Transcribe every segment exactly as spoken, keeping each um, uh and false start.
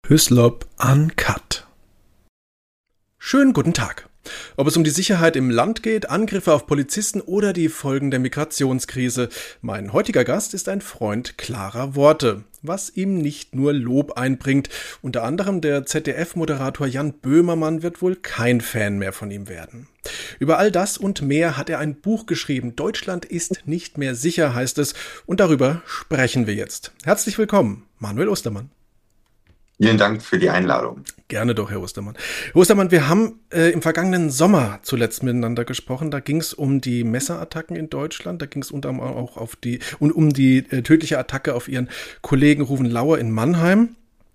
Hyslop Uncut. Schönen guten Tag. Ob es um die Sicherheit im Land geht, Angriffe auf Polizisten oder die Folgen der Migrationskrise. Mein heutiger Gast ist ein Freund klarer Worte, was ihm nicht nur Lob einbringt. Unter anderem der Z D F-Moderator Jan Böhmermann wird wohl kein Fan mehr von ihm werden. Über all das und mehr hat er ein Buch geschrieben. Deutschland ist nicht mehr sicher, heißt es. Und darüber sprechen wir jetzt. Herzlich willkommen, Manuel Ostermann. Vielen Dank für die Einladung. Gerne doch, Herr Ostermann. Herr Ostermann, wir haben äh, im vergangenen Sommer zuletzt miteinander gesprochen. Da ging es um die Messerattacken in Deutschland. Da ging es unter anderem auch auf die, um, um die äh, tödliche Attacke auf Ihren Kollegen Ruven Lauer in Mannheim.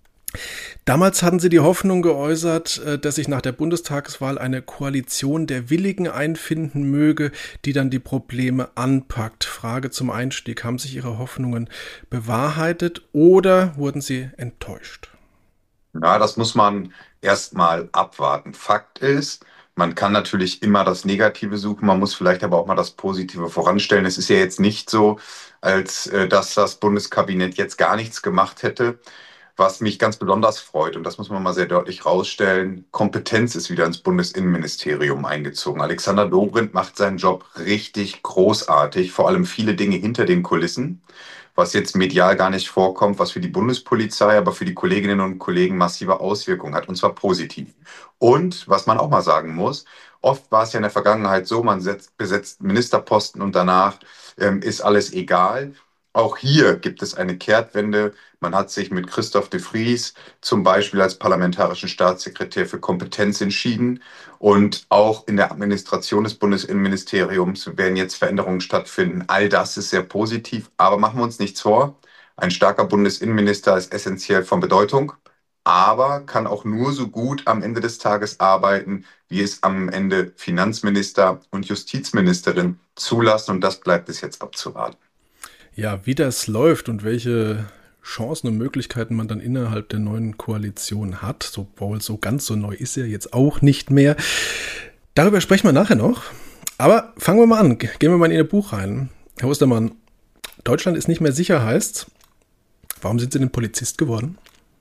Damals hatten Sie die Hoffnung geäußert, äh, dass sich nach der Bundestagswahl eine Koalition der Willigen einfinden möge, die dann die Probleme anpackt. Frage zum Einstieg. Haben sich Ihre Hoffnungen bewahrheitet oder wurden Sie enttäuscht? Ja, das muss man erstmal abwarten. Fakt ist, man kann natürlich immer das Negative suchen, man muss vielleicht aber auch mal das Positive voranstellen. Es ist ja jetzt nicht so, als äh, dass das Bundeskabinett jetzt gar nichts gemacht hätte. Was mich ganz besonders freut, und das muss man mal sehr deutlich rausstellen, Kompetenz ist wieder ins Bundesinnenministerium eingezogen. Alexander Dobrindt macht seinen Job richtig großartig, vor allem viele Dinge hinter den Kulissen, was jetzt medial gar nicht vorkommt, was für die Bundespolizei, aber für die Kolleginnen und Kollegen massive Auswirkungen hat, und zwar positiv. Und was man auch mal sagen muss, oft war es ja in der Vergangenheit so, man setzt, besetzt Ministerposten und danach ähm, ist alles egal. Auch hier gibt es eine Kehrtwende. Man hat sich mit Christoph de Vries zum Beispiel als parlamentarischen Staatssekretär für Kompetenz entschieden. Und auch in der Administration des Bundesinnenministeriums werden jetzt Veränderungen stattfinden. All das ist sehr positiv. Aber machen wir uns nichts vor. Ein starker Bundesinnenminister ist essentiell von Bedeutung, aber kann auch nur so gut am Ende des Tages arbeiten, wie es am Ende Finanzminister und Justizministerin zulassen. Und das bleibt es jetzt abzuwarten. Ja, wie das läuft und welche Chancen und Möglichkeiten man dann innerhalb der neuen Koalition hat, so, obwohl so ganz so neu ist er jetzt auch nicht mehr. Darüber sprechen wir nachher noch. Aber fangen wir mal an. Gehen wir mal in Ihr Buch rein. Herr Ostermann, Deutschland ist nicht mehr sicher heißt, warum sind Sie denn Polizist geworden?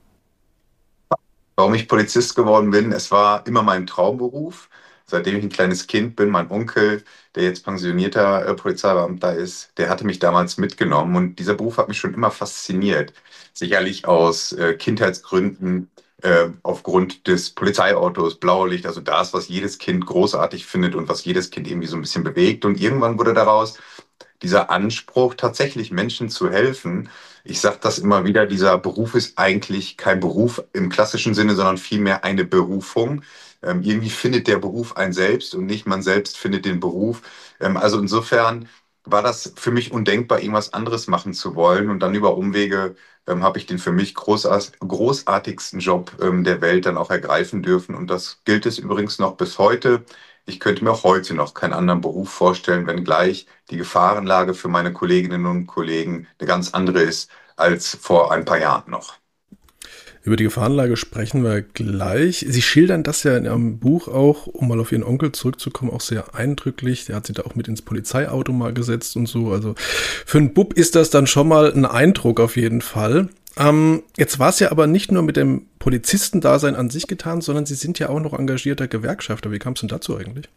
Warum ich Polizist geworden bin, es war immer mein Traumberuf. Seitdem ich ein kleines Kind bin, mein Onkel, der jetzt pensionierter äh, Polizeibeamter ist, der hatte mich damals mitgenommen. Und dieser Beruf hat mich schon immer fasziniert. Sicherlich aus äh, Kindheitsgründen, äh, aufgrund des Polizeiautos, Blaulicht, also das, was jedes Kind großartig findet und was jedes Kind irgendwie so ein bisschen bewegt. Und irgendwann wurde daraus dieser Anspruch, tatsächlich Menschen zu helfen. Ich sage das immer wieder, dieser Beruf ist eigentlich kein Beruf im klassischen Sinne, sondern vielmehr eine Berufung. Ähm, irgendwie findet der Beruf einen selbst und nicht man selbst findet den Beruf. Ähm, also insofern war das für mich undenkbar, irgendwas anderes machen zu wollen. Und dann über Umwege ähm, habe ich den für mich großart großartigsten Job ähm, der Welt dann auch ergreifen dürfen. Und das gilt es übrigens noch bis heute. Ich könnte mir auch heute noch keinen anderen Beruf vorstellen, wenngleich die Gefahrenlage für meine Kolleginnen und Kollegen eine ganz andere ist als vor ein paar Jahren noch. Über die Gefahrenlage sprechen wir gleich. Sie schildern das ja in Ihrem Buch auch, um mal auf Ihren Onkel zurückzukommen, auch sehr eindrücklich. Der hat Sie da auch mit ins Polizeiauto mal gesetzt und so. Also für einen Bub ist das dann schon mal ein Eindruck auf jeden Fall. Ähm, jetzt war es ja aber nicht nur mit dem Polizistendasein an sich getan, sondern Sie sind ja auch noch engagierter Gewerkschafter. Wie kam es denn dazu eigentlich?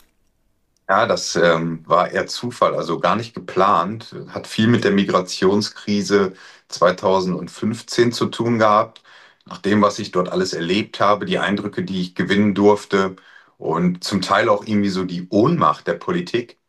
Ja, das ähm, war eher Zufall, also gar nicht geplant. Hat viel mit der Migrationskrise zweitausendfünfzehn zu tun gehabt. Nach dem, was ich dort alles erlebt habe, die Eindrücke, die ich gewinnen durfte und zum Teil auch irgendwie so die Ohnmacht der Politik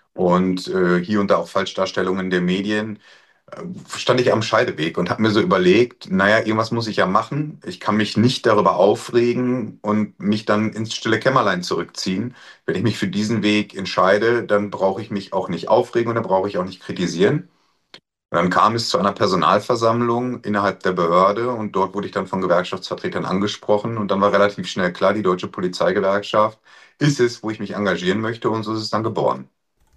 und äh, hier und da auch Falschdarstellungen der Medien, äh, stand ich am Scheideweg und habe mir so überlegt, naja, irgendwas muss ich ja machen. Ich kann mich nicht darüber aufregen und mich dann ins stille Kämmerlein zurückziehen. Wenn ich mich für diesen Weg entscheide, dann brauche ich mich auch nicht aufregen und dann brauche ich auch nicht kritisieren. Und dann kam es zu einer Personalversammlung innerhalb der Behörde und dort wurde ich dann von Gewerkschaftsvertretern angesprochen und dann war relativ schnell klar, die Deutsche Polizeigewerkschaft ist es, wo ich mich engagieren möchte, und so ist es dann geboren.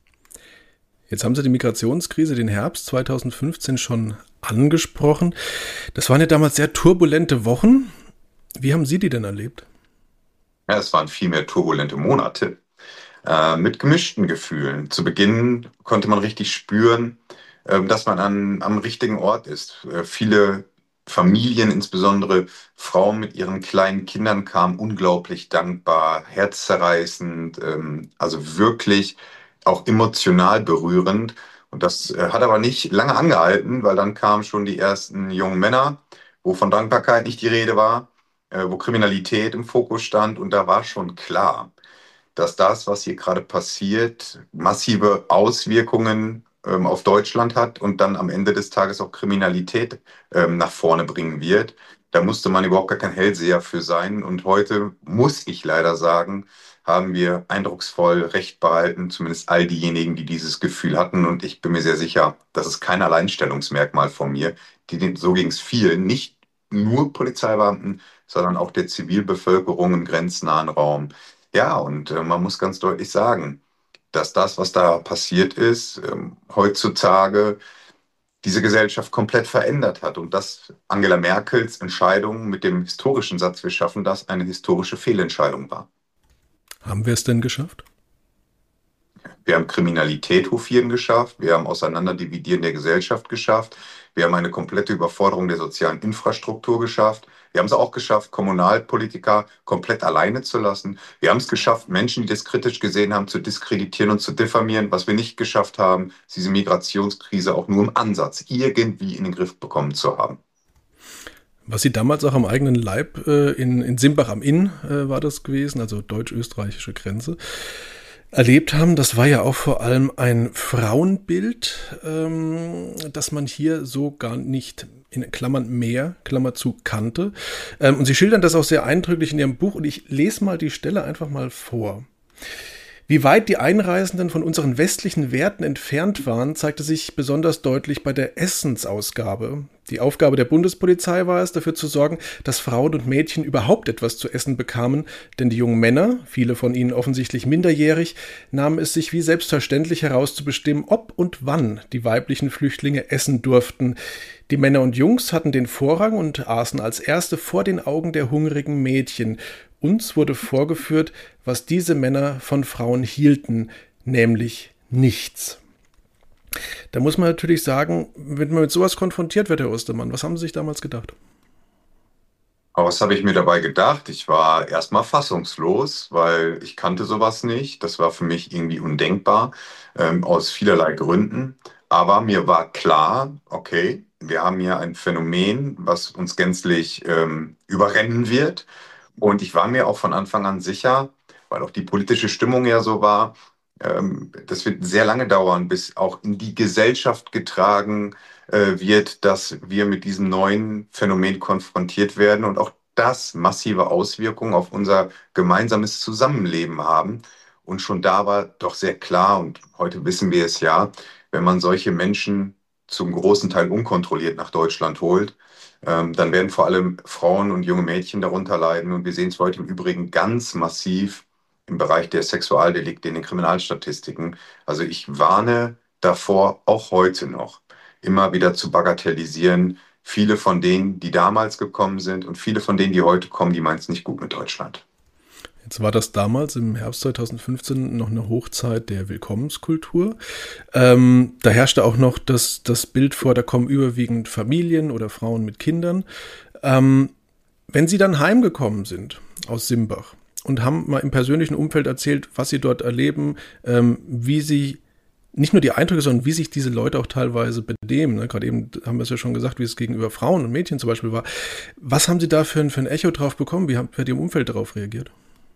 Jetzt haben Sie die Migrationskrise, den Herbst zweitausendfünfzehn schon angesprochen. Das waren ja damals sehr turbulente Wochen. Wie haben Sie die denn erlebt? Ja, es waren vielmehr turbulente Monate äh, mit gemischten Gefühlen. Zu Beginn konnte man richtig spüren, äh, dass man an, am richtigen Ort ist. Äh, viele Familien, insbesondere Frauen mit ihren kleinen Kindern kamen, unglaublich dankbar, herzzerreißend, ähm, also wirklich auch emotional berührend. Und das äh, hat aber nicht lange angehalten, weil dann kamen schon die ersten jungen Männer, wo von Dankbarkeit nicht die Rede war, äh, wo Kriminalität im Fokus stand. Und da war schon klar, dass das, was hier gerade passiert, massive Auswirkungen ähm, auf Deutschland hat und dann am Ende des Tages auch Kriminalität ähm, nach vorne bringen wird. Da musste man überhaupt gar kein Hellseher für sein. Und heute muss ich leider sagen, haben wir eindrucksvoll Recht behalten, zumindest all diejenigen, die dieses Gefühl hatten. Und ich bin mir sehr sicher, das ist kein Alleinstellungsmerkmal von mir. Die, so ging es vielen, nicht nur Polizeibeamten, sondern auch der Zivilbevölkerung im grenznahen Raum. Ja, und äh, man muss ganz deutlich sagen, dass das, was da passiert ist, ähm, heutzutage diese Gesellschaft komplett verändert hat und dass Angela Merkels Entscheidung mit dem historischen Satz, wir schaffen das, eine historische Fehlentscheidung war. Haben wir es denn geschafft? Wir haben Kriminalität hofieren geschafft, wir haben Auseinanderdividieren der Gesellschaft geschafft, wir haben eine komplette Überforderung der sozialen Infrastruktur geschafft. Wir haben es auch geschafft, Kommunalpolitiker komplett alleine zu lassen. Wir haben es geschafft, Menschen, die das kritisch gesehen haben, zu diskreditieren und zu diffamieren. Was wir nicht geschafft haben, ist diese Migrationskrise auch nur im Ansatz irgendwie in den Griff bekommen zu haben. Was Sie damals auch am eigenen Leib äh, in, in Simbach am Inn äh, war das gewesen, also deutsch-österreichische Grenze, erlebt haben, das war ja auch vor allem ein Frauenbild, ähm, das man hier so gar nicht in Klammern mehr, Klammer zu, kannte. Ähm, und Sie schildern das auch sehr eindrücklich in Ihrem Buch und ich lese mal die Stelle einfach mal vor. Wie weit die Einreisenden von unseren westlichen Werten entfernt waren, zeigte sich besonders deutlich bei der Essensausgabe. Die Aufgabe der Bundespolizei war es, dafür zu sorgen, dass Frauen und Mädchen überhaupt etwas zu essen bekamen, denn die jungen Männer, viele von ihnen offensichtlich minderjährig, nahmen es sich wie selbstverständlich herauszubestimmen, ob und wann die weiblichen Flüchtlinge essen durften. Die Männer und Jungs hatten den Vorrang und aßen als Erste vor den Augen der hungrigen Mädchen. Uns wurde vorgeführt, was diese Männer von Frauen hielten, nämlich nichts. Da muss man natürlich sagen, wenn man mit sowas konfrontiert wird, Herr Ostermann, was haben Sie sich damals gedacht? Aber was habe ich mir dabei gedacht? Ich war erstmal fassungslos, weil ich kannte sowas nicht. Das war für mich irgendwie undenkbar, ähm, aus vielerlei Gründen. Aber mir war klar, okay, wir haben hier ein Phänomen, was uns gänzlich ähm, überrennen wird. Und ich war mir auch von Anfang an sicher, weil auch die politische Stimmung ja so war, ähm, das wird sehr lange dauern, bis auch in die Gesellschaft getragen äh, wird, dass wir mit diesem neuen Phänomen konfrontiert werden und auch das massive Auswirkungen auf unser gemeinsames Zusammenleben haben. Und schon da war doch sehr klar, und heute wissen wir es ja, wenn man solche Menschen zum großen Teil unkontrolliert nach Deutschland holt, ähm, dann werden vor allem Frauen und junge Mädchen darunter leiden. Und wir sehen es heute im Übrigen ganz massiv im Bereich der Sexualdelikte in den Kriminalstatistiken. Also ich warne davor, auch heute noch, immer wieder zu bagatellisieren. Viele von denen, die damals gekommen sind und viele von denen, die heute kommen, die meinen es nicht gut mit Deutschland. Jetzt war das damals im Herbst zweitausendfünfzehn noch eine Hochzeit der Willkommenskultur. Ähm, da herrschte auch noch das, das Bild vor, da kommen überwiegend Familien oder Frauen mit Kindern. Ähm, wenn Sie dann heimgekommen sind aus Simbach und haben mal im persönlichen Umfeld erzählt, was Sie dort erleben, ähm, wie Sie nicht nur die Eindrücke, sondern wie sich diese Leute auch teilweise benehmen. Ne? Gerade eben haben wir es ja schon gesagt, wie es gegenüber Frauen und Mädchen zum Beispiel war. Was haben Sie da für ein, für ein Echo drauf bekommen? Wie hat, wie hat Ihr Umfeld darauf reagiert?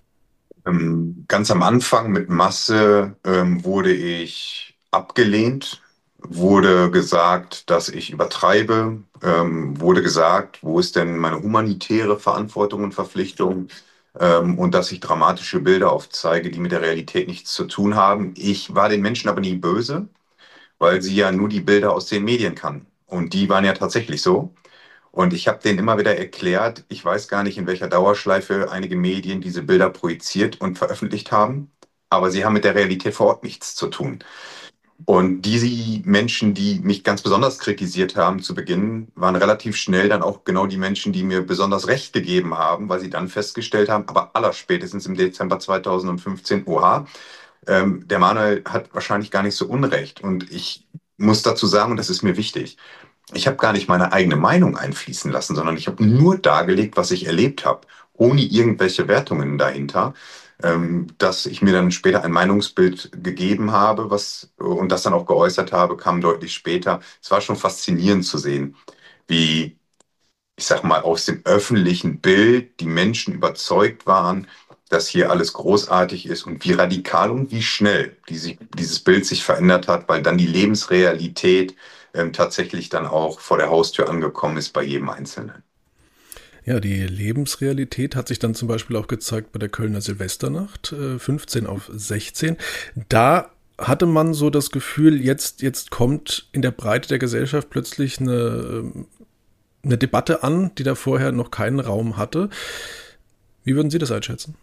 Ähm, ganz am Anfang mit Masse ähm, wurde ich abgelehnt, wurde gesagt, dass ich übertreibe, ähm, wurde gesagt, wo ist denn meine humanitäre Verantwortung und Verpflichtung, ähm, und dass ich dramatische Bilder aufzeige, die mit der Realität nichts zu tun haben. Ich war den Menschen aber nie böse, weil sie ja nur die Bilder aus den Medien kannten. Und die waren ja tatsächlich so. Und ich habe denen immer wieder erklärt, ich weiß gar nicht, in welcher Dauerschleife einige Medien diese Bilder projiziert und veröffentlicht haben, aber sie haben mit der Realität vor Ort nichts zu tun. Und die Menschen, die mich ganz besonders kritisiert haben zu Beginn, waren relativ schnell dann auch genau die Menschen, die mir besonders recht gegeben haben, weil sie dann festgestellt haben, aber allerspätestens im Dezember zweitausendfünfzehn, oha, ähm, der Manuel hat wahrscheinlich gar nicht so Unrecht. Und ich muss dazu sagen, und das ist mir wichtig, Ich habe gar nicht meine eigene Meinung einfließen lassen, sondern ich habe nur dargelegt, was ich erlebt habe, ohne irgendwelche Wertungen dahinter, ähm, dass ich mir dann später ein Meinungsbild gegeben habe, was und das dann auch geäußert habe, kam deutlich später. Es war schon faszinierend zu sehen, wie, ich sag mal, aus dem öffentlichen Bild die Menschen überzeugt waren, dass hier alles großartig ist und wie radikal und wie schnell diese, dieses Bild sich verändert hat, weil dann die Lebensrealität ähm, tatsächlich dann auch vor der Haustür angekommen ist bei jedem Einzelnen. Ja, die Lebensrealität hat sich dann zum Beispiel auch gezeigt bei der Kölner Silvesternacht, äh, fünfzehn auf sechzehn. Da hatte man so das Gefühl, jetzt, jetzt kommt in der Breite der Gesellschaft plötzlich eine, ähm, eine Debatte an, die da vorher noch keinen Raum hatte. Wie würden Sie das einschätzen?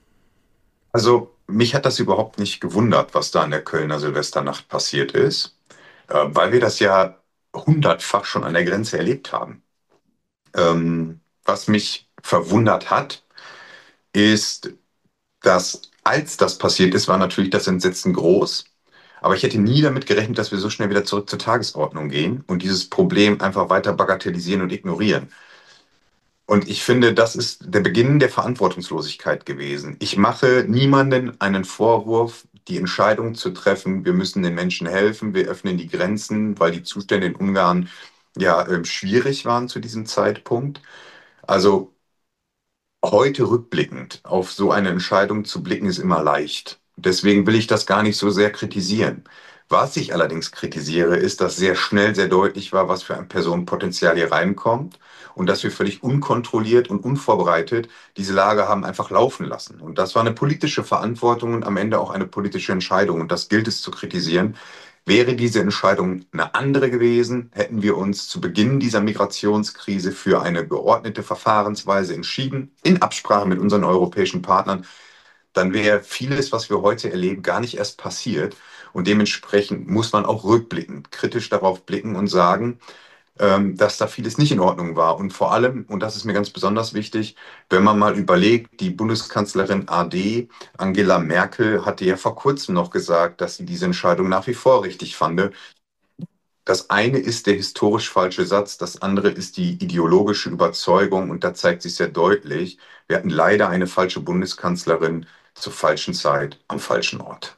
Also mich hat das überhaupt nicht gewundert, was da in der Kölner Silvesternacht passiert ist, äh, weil wir das ja hundertfach schon an der Grenze erlebt haben. Ähm, was mich verwundert hat, ist, dass als das passiert ist, war natürlich das Entsetzen groß. Aber ich hätte nie damit gerechnet, dass wir so schnell wieder zurück zur Tagesordnung gehen und dieses Problem einfach weiter bagatellisieren und ignorieren. Und ich finde, das ist der Beginn der Verantwortungslosigkeit gewesen. Ich mache niemanden einen Vorwurf, die Entscheidung zu treffen, wir müssen den Menschen helfen, wir öffnen die Grenzen, weil die Zustände in Ungarn ja ähm, schwierig waren zu diesem Zeitpunkt. Also heute rückblickend auf so eine Entscheidung zu blicken, ist immer leicht. Deswegen will ich das gar nicht so sehr kritisieren. Was ich allerdings kritisiere, ist, dass sehr schnell sehr deutlich war, was für ein Personenpotenzial hier reinkommt und dass wir völlig unkontrolliert und unvorbereitet diese Lage haben einfach laufen lassen. Und das war eine politische Verantwortung und am Ende auch eine politische Entscheidung. Und das gilt es zu kritisieren. Wäre diese Entscheidung eine andere gewesen, hätten wir uns zu Beginn dieser Migrationskrise für eine geordnete Verfahrensweise entschieden, in Absprache mit unseren europäischen Partnern, dann wäre vieles, was wir heute erleben, gar nicht erst passiert. Und dementsprechend muss man auch rückblickend kritisch darauf blicken und sagen, ähm, dass da vieles nicht in Ordnung war. Und vor allem, und das ist mir ganz besonders wichtig, wenn man mal überlegt, die Bundeskanzlerin A D, Angela Merkel, hatte ja vor kurzem noch gesagt, dass sie diese Entscheidung nach wie vor richtig fand. Das eine ist der historisch falsche Satz, das andere ist die ideologische Überzeugung und da zeigt sich sehr deutlich, wir hatten leider eine falsche Bundeskanzlerin zur falschen Zeit am falschen Ort.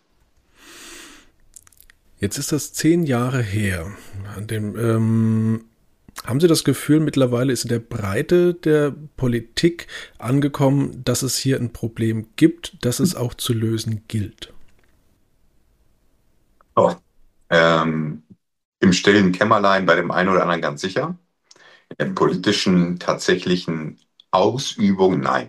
Jetzt ist das zehn Jahre her. An dem, ähm, haben Sie das Gefühl, mittlerweile ist in der Breite der Politik angekommen, dass es hier ein Problem gibt, das es auch zu lösen gilt? Oh. Ähm, Im stillen Kämmerlein bei dem einen oder anderen ganz sicher. In der politischen, tatsächlichen Ausübung nein.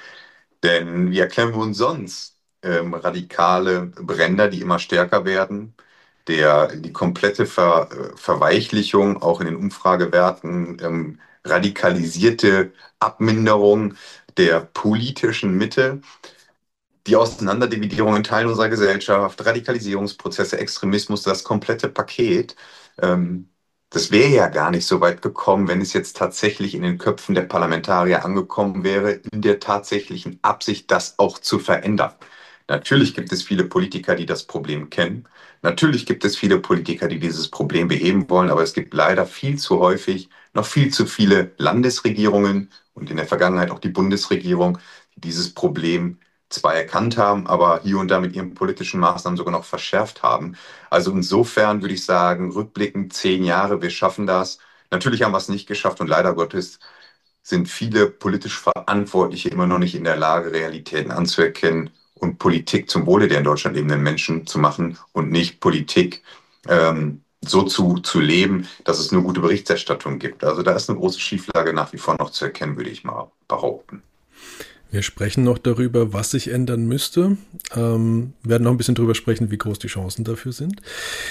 Denn wie erklären wir uns sonst ähm, radikale Ränder, die immer stärker werden? Der, die komplette Ver, äh, Verweichlichung, auch in den Umfragewerten, ähm, radikalisierte Abminderung der politischen Mitte, die Auseinanderdividierung in Teilen unserer Gesellschaft, Radikalisierungsprozesse, Extremismus, das komplette Paket. Ähm, das wäre ja gar nicht so weit gekommen, wenn es jetzt tatsächlich in den Köpfen der Parlamentarier angekommen wäre, in der tatsächlichen Absicht, das auch zu verändern. Natürlich gibt es viele Politiker, die das Problem kennen. Natürlich gibt es viele Politiker, die dieses Problem beheben wollen, aber es gibt leider viel zu häufig noch viel zu viele Landesregierungen und in der Vergangenheit auch die Bundesregierung, die dieses Problem zwar erkannt haben, aber hier und da mit ihren politischen Maßnahmen sogar noch verschärft haben. Also insofern würde ich sagen, rückblickend zehn Jahre, wir schaffen das. Natürlich haben wir es nicht geschafft und leider Gottes sind viele politisch Verantwortliche immer noch nicht in der Lage, Realitäten anzuerkennen und Politik zum Wohle der in Deutschland lebenden Menschen zu machen und nicht Politik ähm, so zu, zu leben, dass es nur gute Berichterstattung gibt. Also da ist eine große Schieflage nach wie vor noch zu erkennen, würde ich mal behaupten. Wir sprechen noch darüber, was sich ändern müsste. Ähm, werden noch ein bisschen darüber sprechen, wie groß die Chancen dafür sind.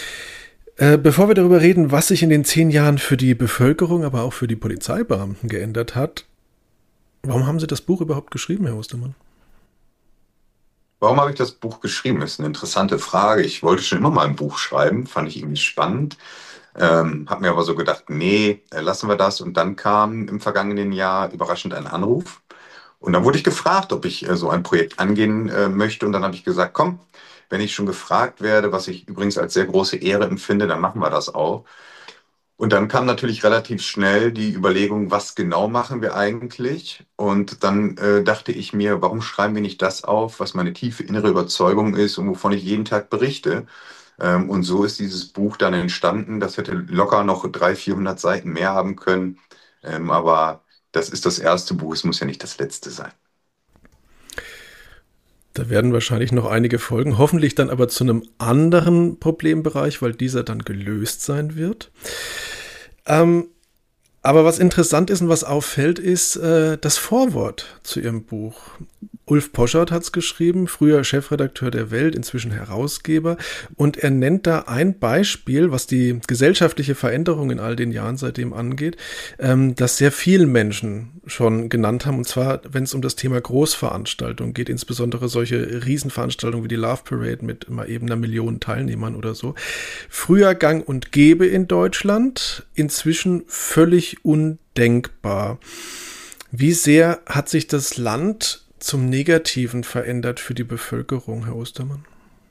Äh, bevor wir darüber reden, was sich in den zehn Jahren für die Bevölkerung, aber auch für die Polizeibeamten geändert hat, warum haben Sie das Buch überhaupt geschrieben, Herr Ostermann? Warum habe ich das Buch geschrieben? Das ist eine interessante Frage. Ich wollte schon immer mal ein Buch schreiben, fand ich irgendwie spannend. Ähm, habe mir aber so gedacht, nee, äh, lassen wir das. Und dann kam im vergangenen Jahr überraschend ein Anruf. Und dann wurde ich gefragt, ob ich äh, so ein Projekt angehen äh, möchte. Und dann habe ich gesagt, komm, wenn ich schon gefragt werde, was ich übrigens als sehr große Ehre empfinde, dann machen wir das auch. Und dann kam natürlich relativ schnell die Überlegung, was genau machen wir eigentlich? Und dann äh, dachte ich mir, warum schreiben wir nicht das auf, was meine tiefe innere Überzeugung ist und wovon ich jeden Tag berichte? Ähm, und so ist dieses Buch dann entstanden. Das hätte locker noch dreihundert, vierhundert Seiten mehr haben können. Ähm, aber das ist das erste Buch, es muss ja nicht das letzte sein. Da werden wahrscheinlich noch einige folgen, hoffentlich dann aber zu einem anderen Problembereich, weil dieser dann gelöst sein wird. Ähm, aber was interessant ist und was auffällt, ist äh, das Vorwort zu Ihrem Buch. Ulf Poschardt hat es geschrieben, früher Chefredakteur der Welt, inzwischen Herausgeber. Und er nennt da ein Beispiel, was die gesellschaftliche Veränderung in all den Jahren seitdem angeht, ähm, das sehr viele Menschen schon genannt haben. Und zwar, wenn es um das Thema Großveranstaltungen geht, insbesondere solche Riesenveranstaltungen wie die Love Parade mit mal eben einer Million Teilnehmern oder so. Früher gang und gäbe in Deutschland, inzwischen völlig undenkbar. Wie sehr hat sich das Land zum Negativen verändert für die Bevölkerung, Herr Ostermann?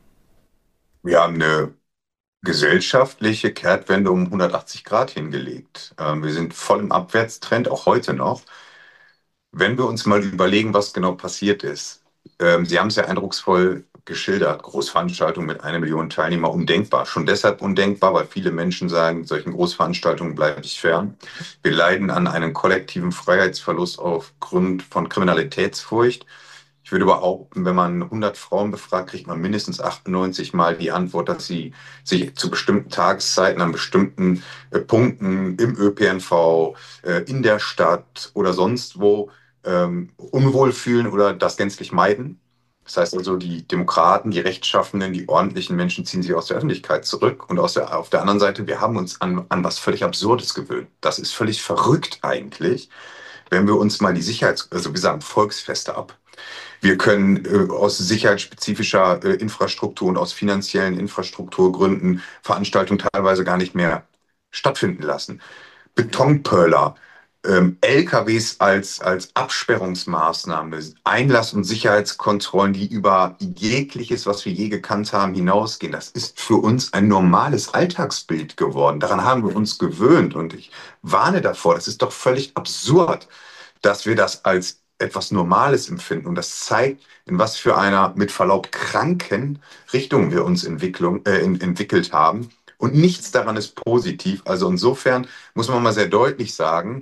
Wir haben eine gesellschaftliche Kehrtwende um hundertachtzig Grad hingelegt. Ähm, wir sind voll im Abwärtstrend, auch heute noch. Wenn wir uns mal überlegen, was genau passiert ist, ähm, Sie haben es ja eindrucksvoll geschildert, Großveranstaltungen mit einer Million Teilnehmer, undenkbar. Schon deshalb undenkbar, weil viele Menschen sagen, solchen Großveranstaltungen bleibe ich fern. Wir leiden an einem kollektiven Freiheitsverlust aufgrund von Kriminalitätsfurcht. Ich würde behaupten, wenn man hundert Frauen befragt, kriegt man mindestens achtundneunzig Mal die Antwort, dass sie sich zu bestimmten Tageszeiten an bestimmten äh, Punkten im Ö P N V, äh, in der Stadt oder sonst wo ähm, unwohl fühlen oder das gänzlich meiden. Das heißt also, die Demokraten, die Rechtschaffenen, die ordentlichen Menschen ziehen sich aus der Öffentlichkeit zurück. Und aus der, auf der anderen Seite, wir haben uns an, an was völlig Absurdes gewöhnt. Das ist völlig verrückt eigentlich, wenn wir uns mal die Sicherheits-, also wir sagen Volksfeste ab. Wir können äh, aus sicherheitsspezifischer äh, Infrastruktur und aus finanziellen Infrastrukturgründen Veranstaltungen teilweise gar nicht mehr stattfinden lassen. Betonpöller, ähm, L K Ws als, als Absperrungsmaßnahme, Einlass- und Sicherheitskontrollen, die über jegliches, was wir je gekannt haben, hinausgehen. Das ist für uns ein normales Alltagsbild geworden. Daran haben wir uns gewöhnt und ich warne davor. Das ist doch völlig absurd, dass wir das als etwas Normales empfinden. Und das zeigt, in was für einer mit Verlaub kranken Richtung wir uns Entwicklung, äh, in, entwickelt haben. Und nichts daran ist positiv. Also insofern muss man mal sehr deutlich sagen,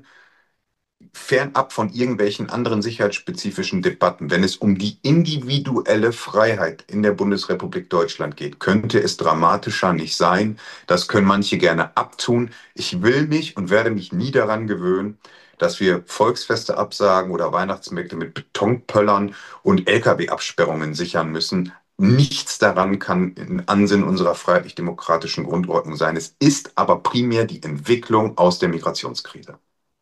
fernab von irgendwelchen anderen sicherheitsspezifischen Debatten, wenn es um die individuelle Freiheit in der Bundesrepublik Deutschland geht, könnte es dramatischer nicht sein. Das können manche gerne abtun. Ich will mich und werde mich nie daran gewöhnen, dass wir Volksfeste absagen oder Weihnachtsmärkte mit Betonpöllern und L K W-Absperrungen sichern müssen. Nichts daran kann im Ansinnen unserer freiheitlich-demokratischen Grundordnung sein. Es ist aber primär die Entwicklung aus der Migrationskrise.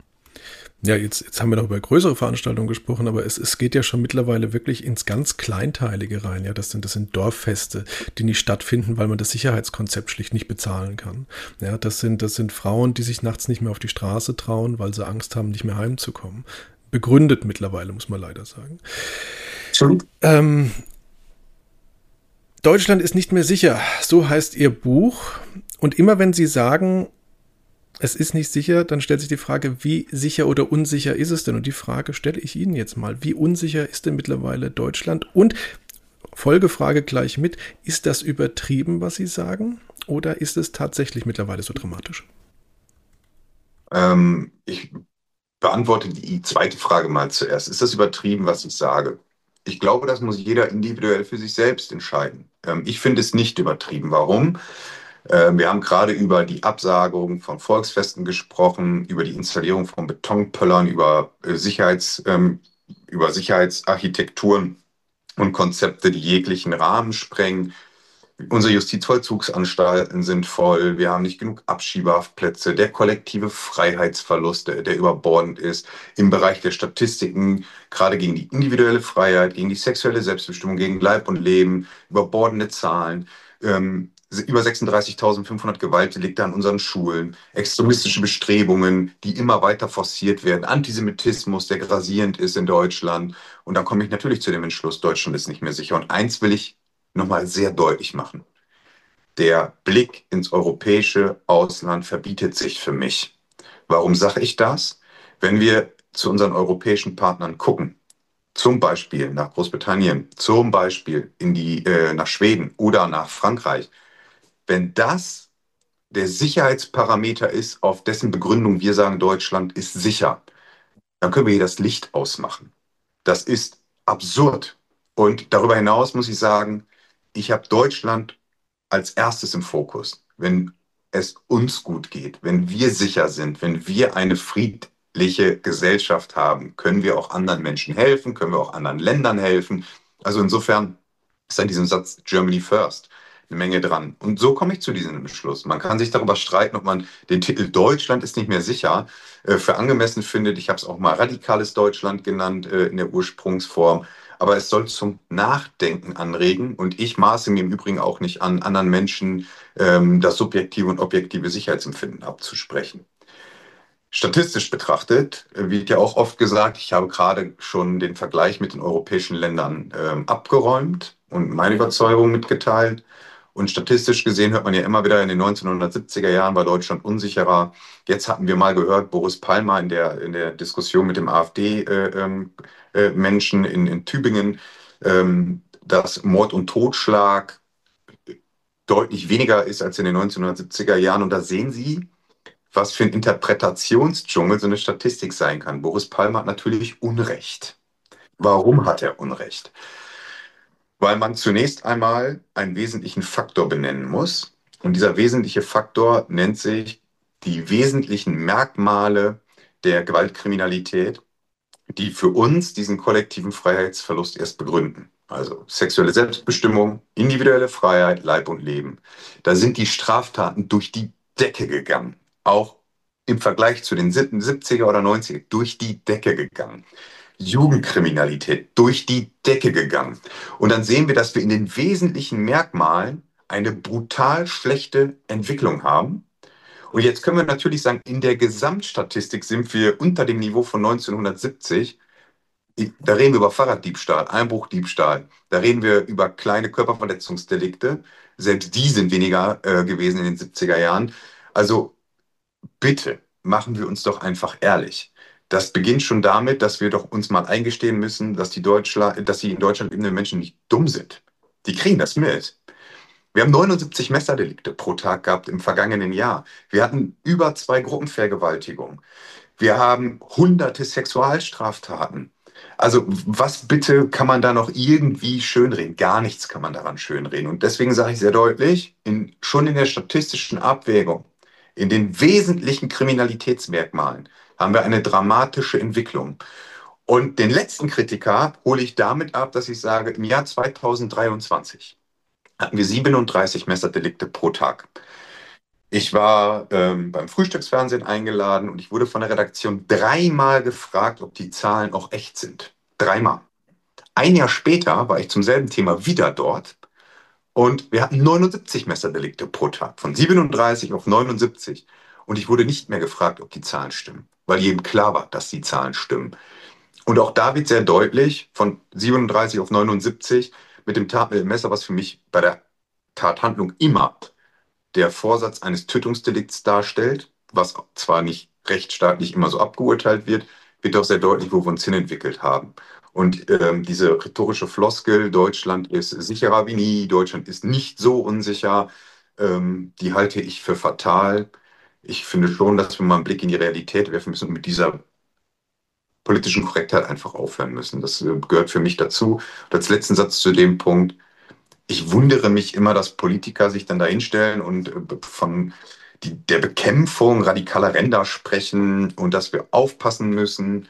Ja, jetzt, jetzt haben wir noch über größere Veranstaltungen gesprochen, aber es, es geht ja schon mittlerweile wirklich ins ganz Kleinteilige rein. Ja, das sind, das sind Dorffeste, die nicht stattfinden, weil man das Sicherheitskonzept schlicht nicht bezahlen kann. Ja, das sind, das sind Frauen, die sich nachts nicht mehr auf die Straße trauen, weil sie Angst haben, nicht mehr heimzukommen. Begründet mittlerweile, muss man leider sagen. Ähm, Deutschland ist nicht mehr sicher, so heißt Ihr Buch. Und immer wenn Sie sagen, es ist nicht sicher, dann stellt sich die Frage, wie sicher oder unsicher ist es denn? Und die Frage stelle ich Ihnen jetzt mal. Wie unsicher ist denn mittlerweile Deutschland? Und Folgefrage gleich mit, ist das übertrieben, was Sie sagen? Oder ist es tatsächlich mittlerweile so dramatisch? Ähm, ich beantworte die zweite Frage mal zuerst. Ist das übertrieben, was ich sage? Ich glaube, das muss jeder individuell für sich selbst entscheiden. Ähm, ich finde es nicht übertrieben. Warum? Ähm, wir haben gerade über die Absagung von Volksfesten gesprochen, über die Installierung von Betonpöllern, über äh, Sicherheits, ähm, über Sicherheitsarchitekturen und Konzepte, die jeglichen Rahmen sprengen. Unsere Justizvollzugsanstalten sind voll, wir haben nicht genug Abschiebehaftplätze, der kollektive Freiheitsverlust, der, der überbordend ist, im Bereich der Statistiken, gerade gegen die individuelle Freiheit, gegen die sexuelle Selbstbestimmung, gegen Leib und Leben, überbordende Zahlen, ähm, über sechsunddreißigtausendfünfhundert Gewaltdelikte an unseren Schulen, extremistische Bestrebungen, die immer weiter forciert werden, Antisemitismus, der grassierend ist in Deutschland. Und dann komme ich natürlich zu dem Entschluss, Deutschland ist nicht mehr sicher. Und eins will ich nochmal sehr deutlich machen. Der Blick ins europäische Ausland verbietet sich für mich. Warum sage ich das? Wenn wir zu unseren europäischen Partnern gucken, zum Beispiel nach Großbritannien, zum Beispiel in die, äh, nach Schweden oder nach Frankreich, wenn das der Sicherheitsparameter ist, auf dessen Begründung wir sagen, Deutschland ist sicher, dann können wir hier das Licht ausmachen. Das ist absurd. Und darüber hinaus muss ich sagen, ich habe Deutschland als erstes im Fokus. Wenn es uns gut geht, wenn wir sicher sind, wenn wir eine friedliche Gesellschaft haben, können wir auch anderen Menschen helfen, können wir auch anderen Ländern helfen. Also insofern ist an diesem Satz Germany First eine Menge dran. Und so komme ich zu diesem Beschluss. Man kann sich darüber streiten, ob man den Titel Deutschland ist nicht mehr sicher äh, für angemessen findet. Ich habe es auch mal radikales Deutschland genannt äh, in der Ursprungsform. Aber es soll zum Nachdenken anregen. Und ich maße mir im Übrigen auch nicht an, anderen Menschen ähm, das subjektive und objektive Sicherheitsempfinden abzusprechen. Statistisch betrachtet äh, wird ja auch oft gesagt, ich habe gerade schon den Vergleich mit den europäischen Ländern ähm, abgeräumt und meine Überzeugung mitgeteilt. Und statistisch gesehen hört man ja immer wieder, in den neunzehnhundertsiebziger Jahren war Deutschland unsicherer. Jetzt hatten wir mal gehört, Boris Palmer in der, in der Diskussion mit dem AfD-Menschen in, in Tübingen, ähm, dass Mord und Totschlag deutlich weniger ist als in den neunzehnhundertsiebziger Jahren. Und da sehen Sie, was für ein Interpretationsdschungel so eine Statistik sein kann. Boris Palmer hat natürlich Unrecht. Warum hat er Unrecht? Weil man zunächst einmal einen wesentlichen Faktor benennen muss. Und dieser wesentliche Faktor nennt sich die wesentlichen Merkmale der Gewaltkriminalität, die für uns diesen kollektiven Freiheitsverlust erst begründen. Also sexuelle Selbstbestimmung, individuelle Freiheit, Leib und Leben. Da sind die Straftaten durch die Decke gegangen. Auch im Vergleich zu den siebziger oder neunziger durch die Decke gegangen. Jugendkriminalität durch die Decke gegangen. Und dann sehen wir, dass wir in den wesentlichen Merkmalen eine brutal schlechte Entwicklung haben. Und jetzt können wir natürlich sagen, in der Gesamtstatistik sind wir unter dem Niveau von neunzehnhundertsiebzig. Da reden wir über Fahrraddiebstahl, Einbruchdiebstahl. Da reden wir über kleine Körperverletzungsdelikte. Selbst die sind weniger äh, gewesen in den siebziger Jahren. Also bitte machen wir uns doch einfach ehrlich. Das beginnt schon damit, dass wir doch uns mal eingestehen müssen, dass die Deutschland, dass die in Deutschland lebenden Menschen nicht dumm sind. Die kriegen das mit. Wir haben neunundsiebzig Messerdelikte pro Tag gehabt im vergangenen Jahr. Wir hatten über zwei Gruppenvergewaltigungen. Wir haben hunderte Sexualstraftaten. Also was bitte kann man da noch irgendwie schönreden? Gar nichts kann man daran schönreden. Und deswegen sage ich sehr deutlich, in, schon in der statistischen Abwägung, in den wesentlichen Kriminalitätsmerkmalen haben wir eine dramatische Entwicklung. Und den letzten Kritiker hole ich damit ab, dass ich sage, im Jahr zweitausenddreiundzwanzig hatten wir siebenunddreißig Messerdelikte pro Tag. Ich war ähm, beim Frühstücksfernsehen eingeladen und ich wurde von der Redaktion dreimal gefragt, ob die Zahlen auch echt sind. Dreimal. Ein Jahr später war ich zum selben Thema wieder dort und wir hatten neunundsiebzig Messerdelikte pro Tag, von siebenunddreißig auf neunundsiebzig. Und ich wurde nicht mehr gefragt, ob die Zahlen stimmen, weil jedem klar war, dass die Zahlen stimmen. Und auch da wird sehr deutlich, von siebenunddreißig auf neunundsiebzig mit dem Tat mit dem Messer, was für mich bei der Tathandlung immer der Vorsatz eines Tötungsdelikts darstellt, was zwar nicht rechtsstaatlich immer so abgeurteilt wird, wird doch sehr deutlich, wo wir uns hinentwickelt haben. Und ähm, diese rhetorische Floskel, Deutschland ist sicherer wie nie, Deutschland ist nicht so unsicher, ähm, die halte ich für fatal. Ich finde schon, dass wir mal einen Blick in die Realität werfen müssen und mit dieser politischen Korrektheit einfach aufhören müssen. Das äh, gehört für mich dazu. Und als letzten Satz zu dem Punkt, ich wundere mich immer, dass Politiker sich dann da hinstellen und äh, von die, der Bekämpfung radikaler Ränder sprechen und dass wir aufpassen müssen.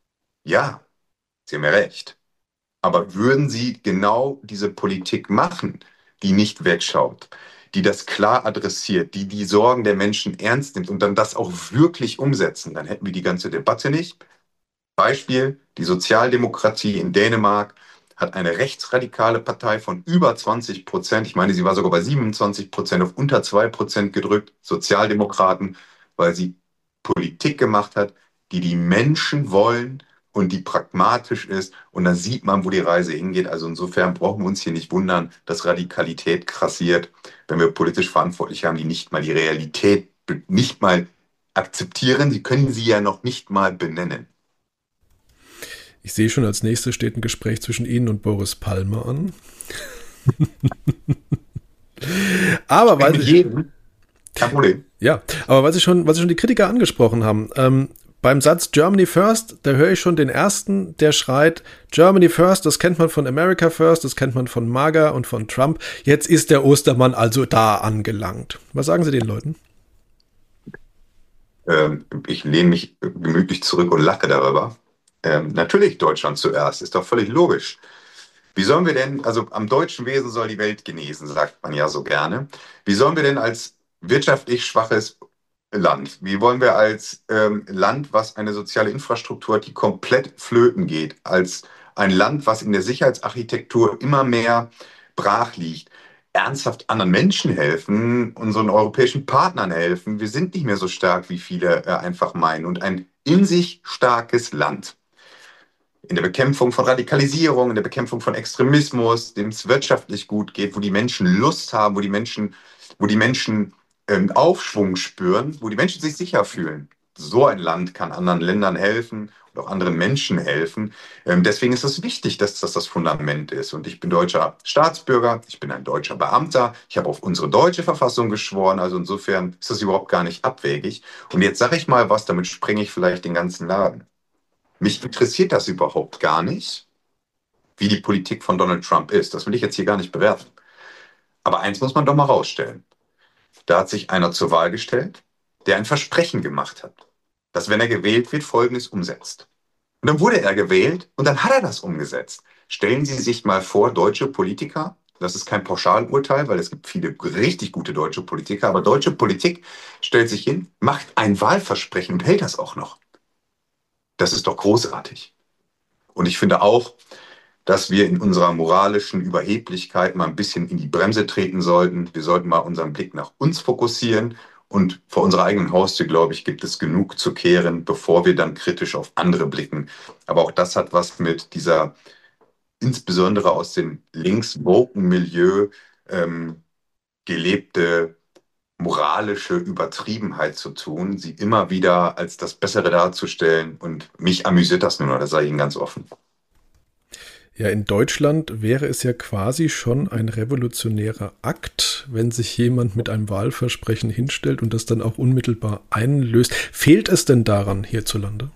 Ja, Sie haben ja recht. Aber würden Sie genau diese Politik machen, die nicht wegschaut, die das klar adressiert, die die Sorgen der Menschen ernst nimmt und dann das auch wirklich umsetzen, dann hätten wir die ganze Debatte nicht. Beispiel, die Sozialdemokratie in Dänemark hat eine rechtsradikale Partei von über zwanzig Prozent, ich meine, sie war sogar bei siebenundzwanzig Prozent, auf unter zwei Prozent gedrückt, Sozialdemokraten, weil sie Politik gemacht hat, die die Menschen wollen und die pragmatisch ist. Und dann sieht man, wo die Reise hingeht. Also insofern brauchen wir uns hier nicht wundern, dass Radikalität krassiert, wenn wir politisch Verantwortliche haben, die nicht mal die Realität be- nicht mal akzeptieren. Sie können sie ja noch nicht mal benennen. Ich sehe schon, als nächstes steht ein Gespräch zwischen Ihnen und Boris Palmer an. Aber weil Mit Sie, jedem, kein Problem. ja, aber weil Sie schon, weil Sie schon die Kritiker angesprochen haben, ähm, beim Satz Germany First, da höre ich schon den ersten, der schreit, Germany First, das kennt man von America First, das kennt man von MAGA und von Trump. Jetzt ist der Ostermann also da angelangt. Was sagen Sie den Leuten? Ähm, ich lehne mich gemütlich zurück und lache darüber. Ähm, natürlich Deutschland zuerst, ist doch völlig logisch. Wie sollen wir denn, also am deutschen Wesen soll die Welt genesen, sagt man ja so gerne. Wie sollen wir denn als wirtschaftlich schwaches Land, wie wollen wir als ähm, Land, was eine soziale Infrastruktur hat, die komplett flöten geht, als ein Land, was in der Sicherheitsarchitektur immer mehr brach liegt, ernsthaft anderen Menschen helfen, unseren europäischen Partnern helfen? Wir sind nicht mehr so stark, wie viele äh, einfach meinen. Und ein in sich starkes Land in der Bekämpfung von Radikalisierung, in der Bekämpfung von Extremismus, dem es wirtschaftlich gut geht, wo die Menschen Lust haben, wo die Menschen, wo die Menschen ähm, Aufschwung spüren, wo die Menschen sich sicher fühlen. So ein Land kann anderen Ländern helfen und auch anderen Menschen helfen. Ähm, deswegen ist es wichtig, dass das das Fundament ist. Und ich bin deutscher Staatsbürger, ich bin ein deutscher Beamter, ich habe auf unsere deutsche Verfassung geschworen, also insofern ist das überhaupt gar nicht abwegig. Und jetzt sage ich mal was, damit sprenge ich vielleicht den ganzen Laden. Mich interessiert das überhaupt gar nicht, wie die Politik von Donald Trump ist. Das will ich jetzt hier gar nicht bewerten. Aber eins muss man doch mal rausstellen. Da hat sich einer zur Wahl gestellt, der ein Versprechen gemacht hat, dass wenn er gewählt wird, Folgendes umsetzt. Und dann wurde er gewählt und dann hat er das umgesetzt. Stellen Sie sich mal vor, deutsche Politiker, das ist kein Pauschalurteil, weil es gibt viele richtig gute deutsche Politiker, aber deutsche Politik stellt sich hin, macht ein Wahlversprechen und hält das auch noch. Das ist doch großartig. Und ich finde auch, dass wir in unserer moralischen Überheblichkeit mal ein bisschen in die Bremse treten sollten. Wir sollten mal unseren Blick nach uns fokussieren. Und vor unserer eigenen Haustür, glaube ich, gibt es genug zu kehren, bevor wir dann kritisch auf andere blicken. Aber auch das hat was mit dieser, insbesondere aus dem links-woken Milieu, ähm, gelebte moralische Übertriebenheit zu tun, sie immer wieder als das Bessere darzustellen. Und mich amüsiert das nur noch, das sage ich Ihnen ganz offen. Ja, in Deutschland wäre es ja quasi schon ein revolutionärer Akt, wenn sich jemand mit einem Wahlversprechen hinstellt und das dann auch unmittelbar einlöst. Fehlt es denn daran hierzulande?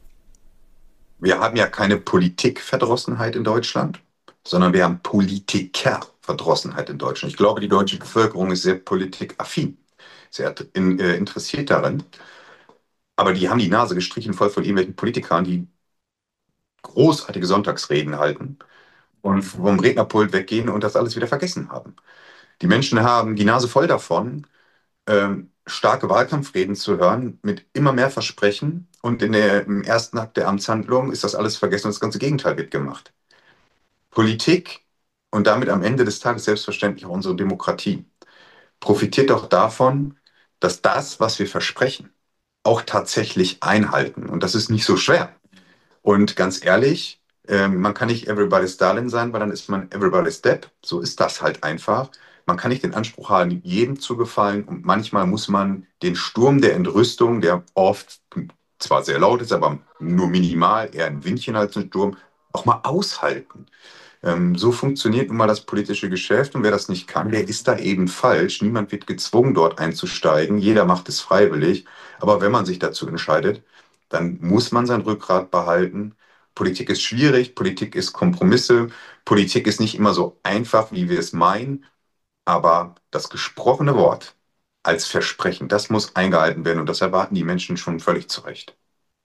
Wir haben ja keine Politikverdrossenheit in Deutschland, sondern wir haben Politikerverdrossenheit in Deutschland. Ich glaube, die deutsche Bevölkerung ist sehr politikaffin, sehr in, äh, interessiert darin. Aber die haben die Nase gestrichen voll von irgendwelchen Politikern, die großartige Sonntagsreden halten und vom Rednerpult weggehen und das alles wieder vergessen haben. Die Menschen haben die Nase voll davon, ähm, starke Wahlkampfreden zu hören mit immer mehr Versprechen und in der, im ersten Akt der Amtshandlung ist das alles vergessen und das ganze Gegenteil wird gemacht. Politik und damit am Ende des Tages selbstverständlich auch unsere Demokratie profitiert doch davon, dass das, was wir versprechen, auch tatsächlich einhalten. Und das ist nicht so schwer. Und ganz ehrlich, ähm, man kann nicht everybody's darling sein, weil dann ist man everybody's Depp. So ist das halt einfach. Man kann nicht den Anspruch haben, jedem zu gefallen. Und manchmal muss man den Sturm der Entrüstung, der oft zwar sehr laut ist, aber nur minimal, eher ein Windchen als ein Sturm, auch mal aushalten. Ähm, so funktioniert nun mal das politische Geschäft und wer das nicht kann, der ist da eben falsch. Niemand wird gezwungen, dort einzusteigen. Jeder macht es freiwillig. Aber wenn man sich dazu entscheidet, dann muss man sein Rückgrat behalten. Politik ist schwierig, Politik ist Kompromisse, Politik ist nicht immer so einfach, wie wir es meinen, aber das gesprochene Wort als Versprechen, das muss eingehalten werden und das erwarten die Menschen schon völlig zu Recht.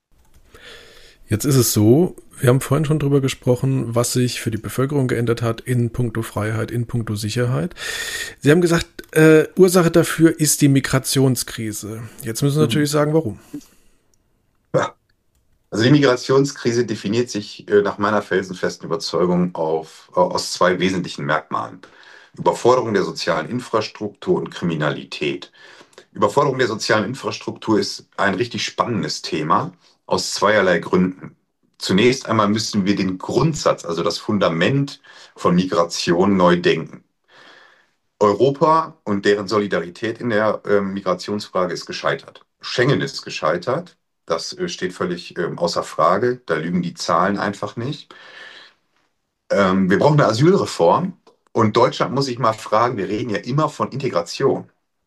Jetzt ist es so, wir haben vorhin schon drüber gesprochen, was sich für die Bevölkerung geändert hat in puncto Freiheit, in puncto Sicherheit. Sie haben gesagt, äh, Ursache dafür ist die Migrationskrise. Jetzt müssen Sie natürlich sagen, warum. Ja. Also die Migrationskrise definiert sich äh, nach meiner felsenfesten Überzeugung auf, äh, aus zwei wesentlichen Merkmalen. Überforderung der sozialen Infrastruktur und Kriminalität. Überforderung der sozialen Infrastruktur ist ein richtig spannendes Thema aus zweierlei Gründen. Zunächst einmal müssen wir den Grundsatz, also das Fundament von Migration neu denken. Europa und deren Solidarität in der äh, Migrationsfrage ist gescheitert. Schengen ist gescheitert. Das äh, steht völlig ähm, außer Frage. Da lügen die Zahlen einfach nicht. Ähm, wir brauchen eine Asylreform. Und Deutschland muss sich mal fragen, wir reden ja immer von Integration.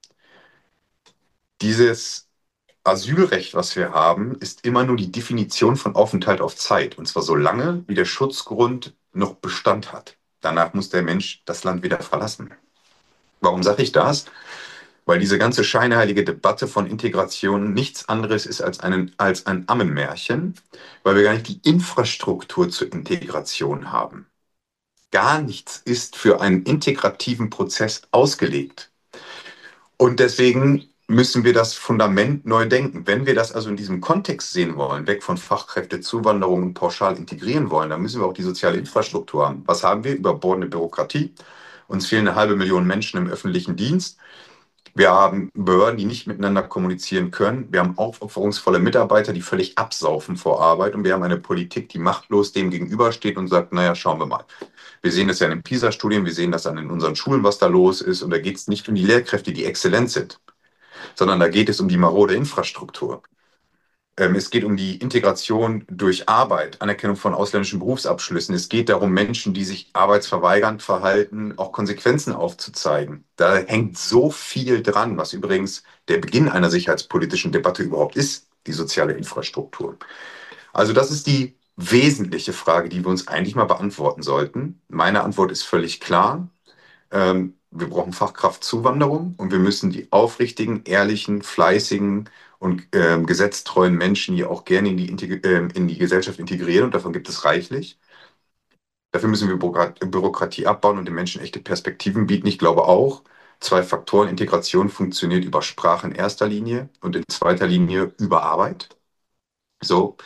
Dieses Asylrecht, was wir haben, ist immer nur die Definition von Aufenthalt auf Zeit. Und zwar so lange, wie der Schutzgrund noch Bestand hat. Danach muss der Mensch das Land wieder verlassen. Warum sage ich das? Weil diese ganze scheinheilige Debatte von Integration nichts anderes ist als, einen, als ein Ammenmärchen, weil wir gar nicht die Infrastruktur zur Integration haben. Gar nichts ist für einen integrativen Prozess ausgelegt. Und deswegen müssen wir das Fundament neu denken. Wenn wir das also in diesem Kontext sehen wollen, weg von Fachkräftezuwanderung und pauschal integrieren wollen, dann müssen wir auch die soziale Infrastruktur haben. Was haben wir? Überbordende Bürokratie. Uns fehlen eine halbe Million Menschen im öffentlichen Dienst. Wir haben Behörden, die nicht miteinander kommunizieren können. Wir haben aufopferungsvolle Mitarbeiter, die völlig absaufen vor Arbeit. Und wir haben eine Politik, die machtlos dem gegenübersteht und sagt, naja, schauen wir mal. Wir sehen das ja in den PISA-Studien, wir sehen das dann in unseren Schulen, was da los ist. Und da geht es nicht um die Lehrkräfte, die exzellent sind, sondern da geht es um die marode Infrastruktur. Ähm, es geht um die Integration durch Arbeit, Anerkennung von ausländischen Berufsabschlüssen. Es geht darum, Menschen, die sich arbeitsverweigernd verhalten, auch Konsequenzen aufzuzeigen. Da hängt so viel dran, was übrigens der Beginn einer sicherheitspolitischen Debatte überhaupt ist, die soziale Infrastruktur. Also das ist die wesentliche Frage, die wir uns eigentlich mal beantworten sollten. Meine Antwort ist völlig klar. Ähm, wir brauchen Fachkraftzuwanderung und wir müssen die aufrichtigen, ehrlichen, fleißigen und ähm, gesetztreuen Menschen hier auch gerne in die, Integ- ähm, in die Gesellschaft integrieren und davon gibt es reichlich. Dafür müssen wir Bürokrat- Bürokratie abbauen und den Menschen echte Perspektiven bieten. Ich glaube auch, zwei Faktoren. Integration funktioniert über Sprache in erster Linie und in zweiter Linie über Arbeit. So.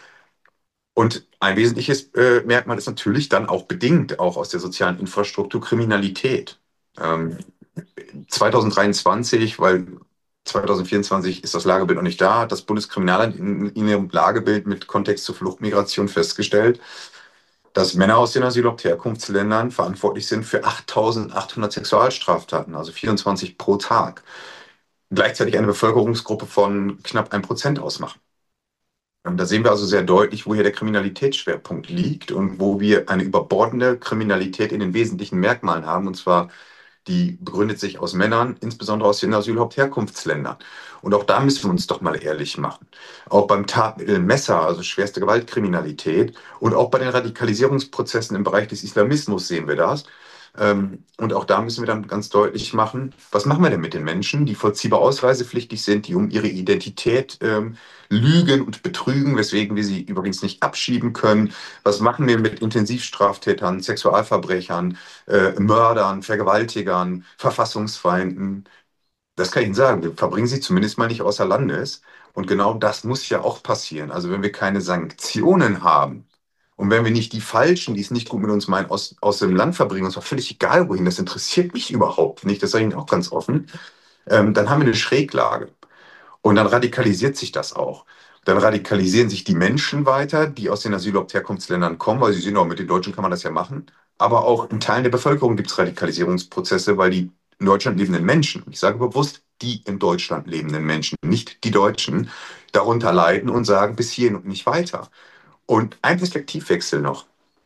Und ein wesentliches äh, Merkmal ist natürlich dann auch bedingt, auch aus der sozialen Infrastruktur, Kriminalität. Ähm, zwanzig dreiundzwanzig, weil zwanzig vierundzwanzig ist das Lagebild noch nicht da, hat das Bundeskriminalamt in, in ihrem Lagebild mit Kontext zur Fluchtmigration festgestellt, dass Männer aus den Asyl- und Herkunftsländern verantwortlich sind für achttausendachthundert Sexualstraftaten, also vierundzwanzig pro Tag. Gleichzeitig eine Bevölkerungsgruppe von knapp ein Prozent ausmachen. Und da sehen wir also sehr deutlich, wo hier der Kriminalitätsschwerpunkt liegt und wo wir eine überbordende Kriminalität in den wesentlichen Merkmalen haben, und zwar die begründet sich aus Männern, insbesondere aus den Asylhauptherkunftsländern. Und auch da müssen wir uns doch mal ehrlich machen. Auch beim Tatmittel Messer, also schwerste Gewaltkriminalität und auch bei den Radikalisierungsprozessen im Bereich des Islamismus sehen wir das. Ähm, und auch da müssen wir dann ganz deutlich machen, was machen wir denn mit den Menschen, die vollziehbar ausreisepflichtig sind, die um ihre Identität ähm, lügen und betrügen, weswegen wir sie übrigens nicht abschieben können. Was machen wir mit Intensivstraftätern, Sexualverbrechern, äh, Mördern, Vergewaltigern, Verfassungsfeinden? Das kann ich Ihnen sagen. Wir verbringen sie zumindest mal nicht außer Landes. Und genau das muss ja auch passieren. Also wenn wir keine Sanktionen haben und wenn wir nicht die Falschen, die es nicht gut mit uns meinen, aus, aus dem Land verbringen, und zwar völlig egal wohin, das interessiert mich überhaupt nicht, das sage ich Ihnen auch ganz offen, ähm, dann haben wir eine Schräglage. Und dann radikalisiert sich das auch. Dann radikalisieren sich die Menschen weiter, die aus den Asylhauptherkunftsländern kommen, weil sie sehen, auch mit den Deutschen kann man das ja machen. Aber auch in Teilen der Bevölkerung gibt es Radikalisierungsprozesse, weil die in Deutschland lebenden Menschen, ich sage bewusst die in Deutschland lebenden Menschen, nicht die Deutschen, darunter leiden und sagen, bis hierhin und nicht weiter. Und ein Perspektivwechsel noch.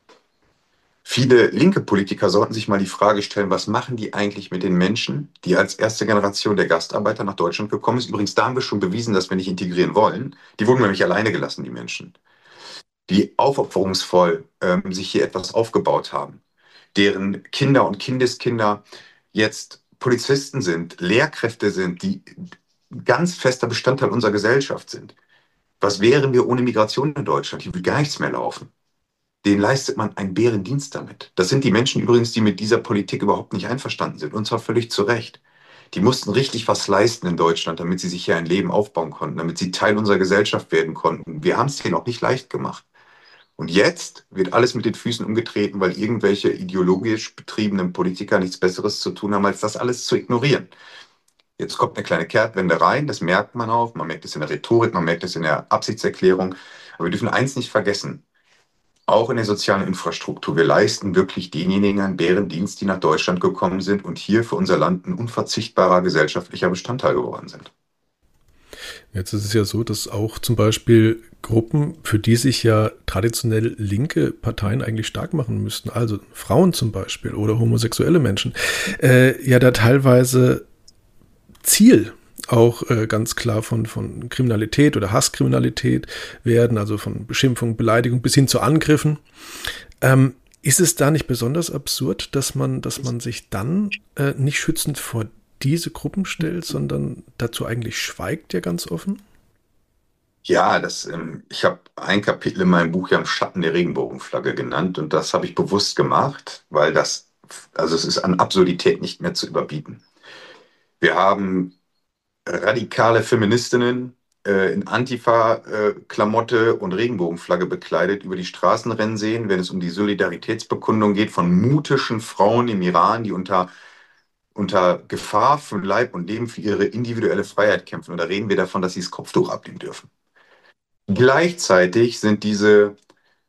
Viele linke Politiker sollten sich mal die Frage stellen, was machen die eigentlich mit den Menschen, die als erste Generation der Gastarbeiter nach Deutschland gekommen ist? Übrigens, da haben wir schon bewiesen, dass wir nicht integrieren wollen. Die wurden nämlich alleine gelassen, die Menschen, die aufopferungsvoll ähm, sich hier etwas aufgebaut haben, deren Kinder und Kindeskinder jetzt Polizisten sind, Lehrkräfte sind, die ganz fester Bestandteil unserer Gesellschaft sind. Was wären wir ohne Migration in Deutschland? Hier würde gar nichts mehr laufen. Denen leistet man einen Bärendienst damit. Das sind die Menschen übrigens, die mit dieser Politik überhaupt nicht einverstanden sind. Und zwar völlig zu Recht. Die mussten richtig was leisten in Deutschland, damit sie sich hier ein Leben aufbauen konnten, damit sie Teil unserer Gesellschaft werden konnten. Wir haben es denen auch nicht leicht gemacht. Und jetzt wird alles mit den Füßen umgetreten, weil irgendwelche ideologisch betriebenen Politiker nichts Besseres zu tun haben, als das alles zu ignorieren. Jetzt kommt eine kleine Kehrtwende rein, das merkt man auch. Man merkt es in der Rhetorik, man merkt es in der Absichtserklärung. Aber wir dürfen eins nicht vergessen. auch in der sozialen Infrastruktur. Wir leisten wirklich denjenigen einen Bärendienst, die nach Deutschland gekommen sind und hier für unser Land ein unverzichtbarer gesellschaftlicher Bestandteil geworden sind. Jetzt ist es ja so, dass auch zum Beispiel Gruppen, für die sich ja traditionell linke Parteien eigentlich stark machen müssten, also Frauen zum Beispiel oder homosexuelle Menschen, äh, ja da teilweise Ziel auch äh, ganz klar von, von Kriminalität oder Hasskriminalität werden, also von Beschimpfung, Beleidigung bis hin zu Angriffen. Ähm, ist es da nicht besonders absurd, dass man, dass man sich dann äh, nicht schützend vor diese Gruppen stellt, sondern dazu eigentlich schweigt, ja ganz offen? Ja, das, ähm, ich habe ein Kapitel in meinem Buch ja im Schatten der Regenbogenflagge genannt und das habe ich bewusst gemacht, weil das, also es ist an Absurdität nicht mehr zu überbieten. Wir haben radikale Feministinnen äh, in Antifa-Klamotte und Regenbogenflagge bekleidet über die Straßen rennen sehen, wenn es um die Solidaritätsbekundung geht von mutischen Frauen im Iran, die unter, unter Gefahr für Leib und Leben für ihre individuelle Freiheit kämpfen. Und da reden wir davon, dass sie das Kopftuch abnehmen dürfen. Gleichzeitig sind diese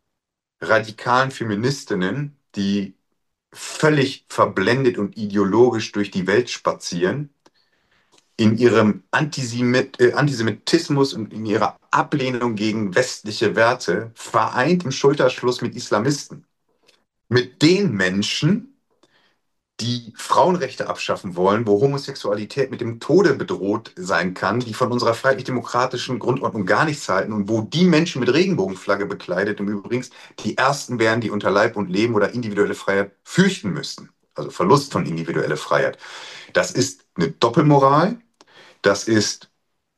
radikalen Feministinnen, die völlig verblendet und ideologisch durch die Welt spazieren, in ihrem Antisemit äh, Antisemitismus und in ihrer Ablehnung gegen westliche Werte vereint im Schulterschluss mit Islamisten. Mit den Menschen, die Frauenrechte abschaffen wollen, wo Homosexualität mit dem Tode bedroht sein kann, die von unserer freiheitlich-demokratischen Grundordnung gar nichts halten und wo die Menschen mit Regenbogenflagge bekleidet im Übrigen die Ersten wären, die unter Leib und Leben oder individuelle Freiheit fürchten müssten. Also Verlust von individueller Freiheit. Das ist eine Doppelmoral, das ist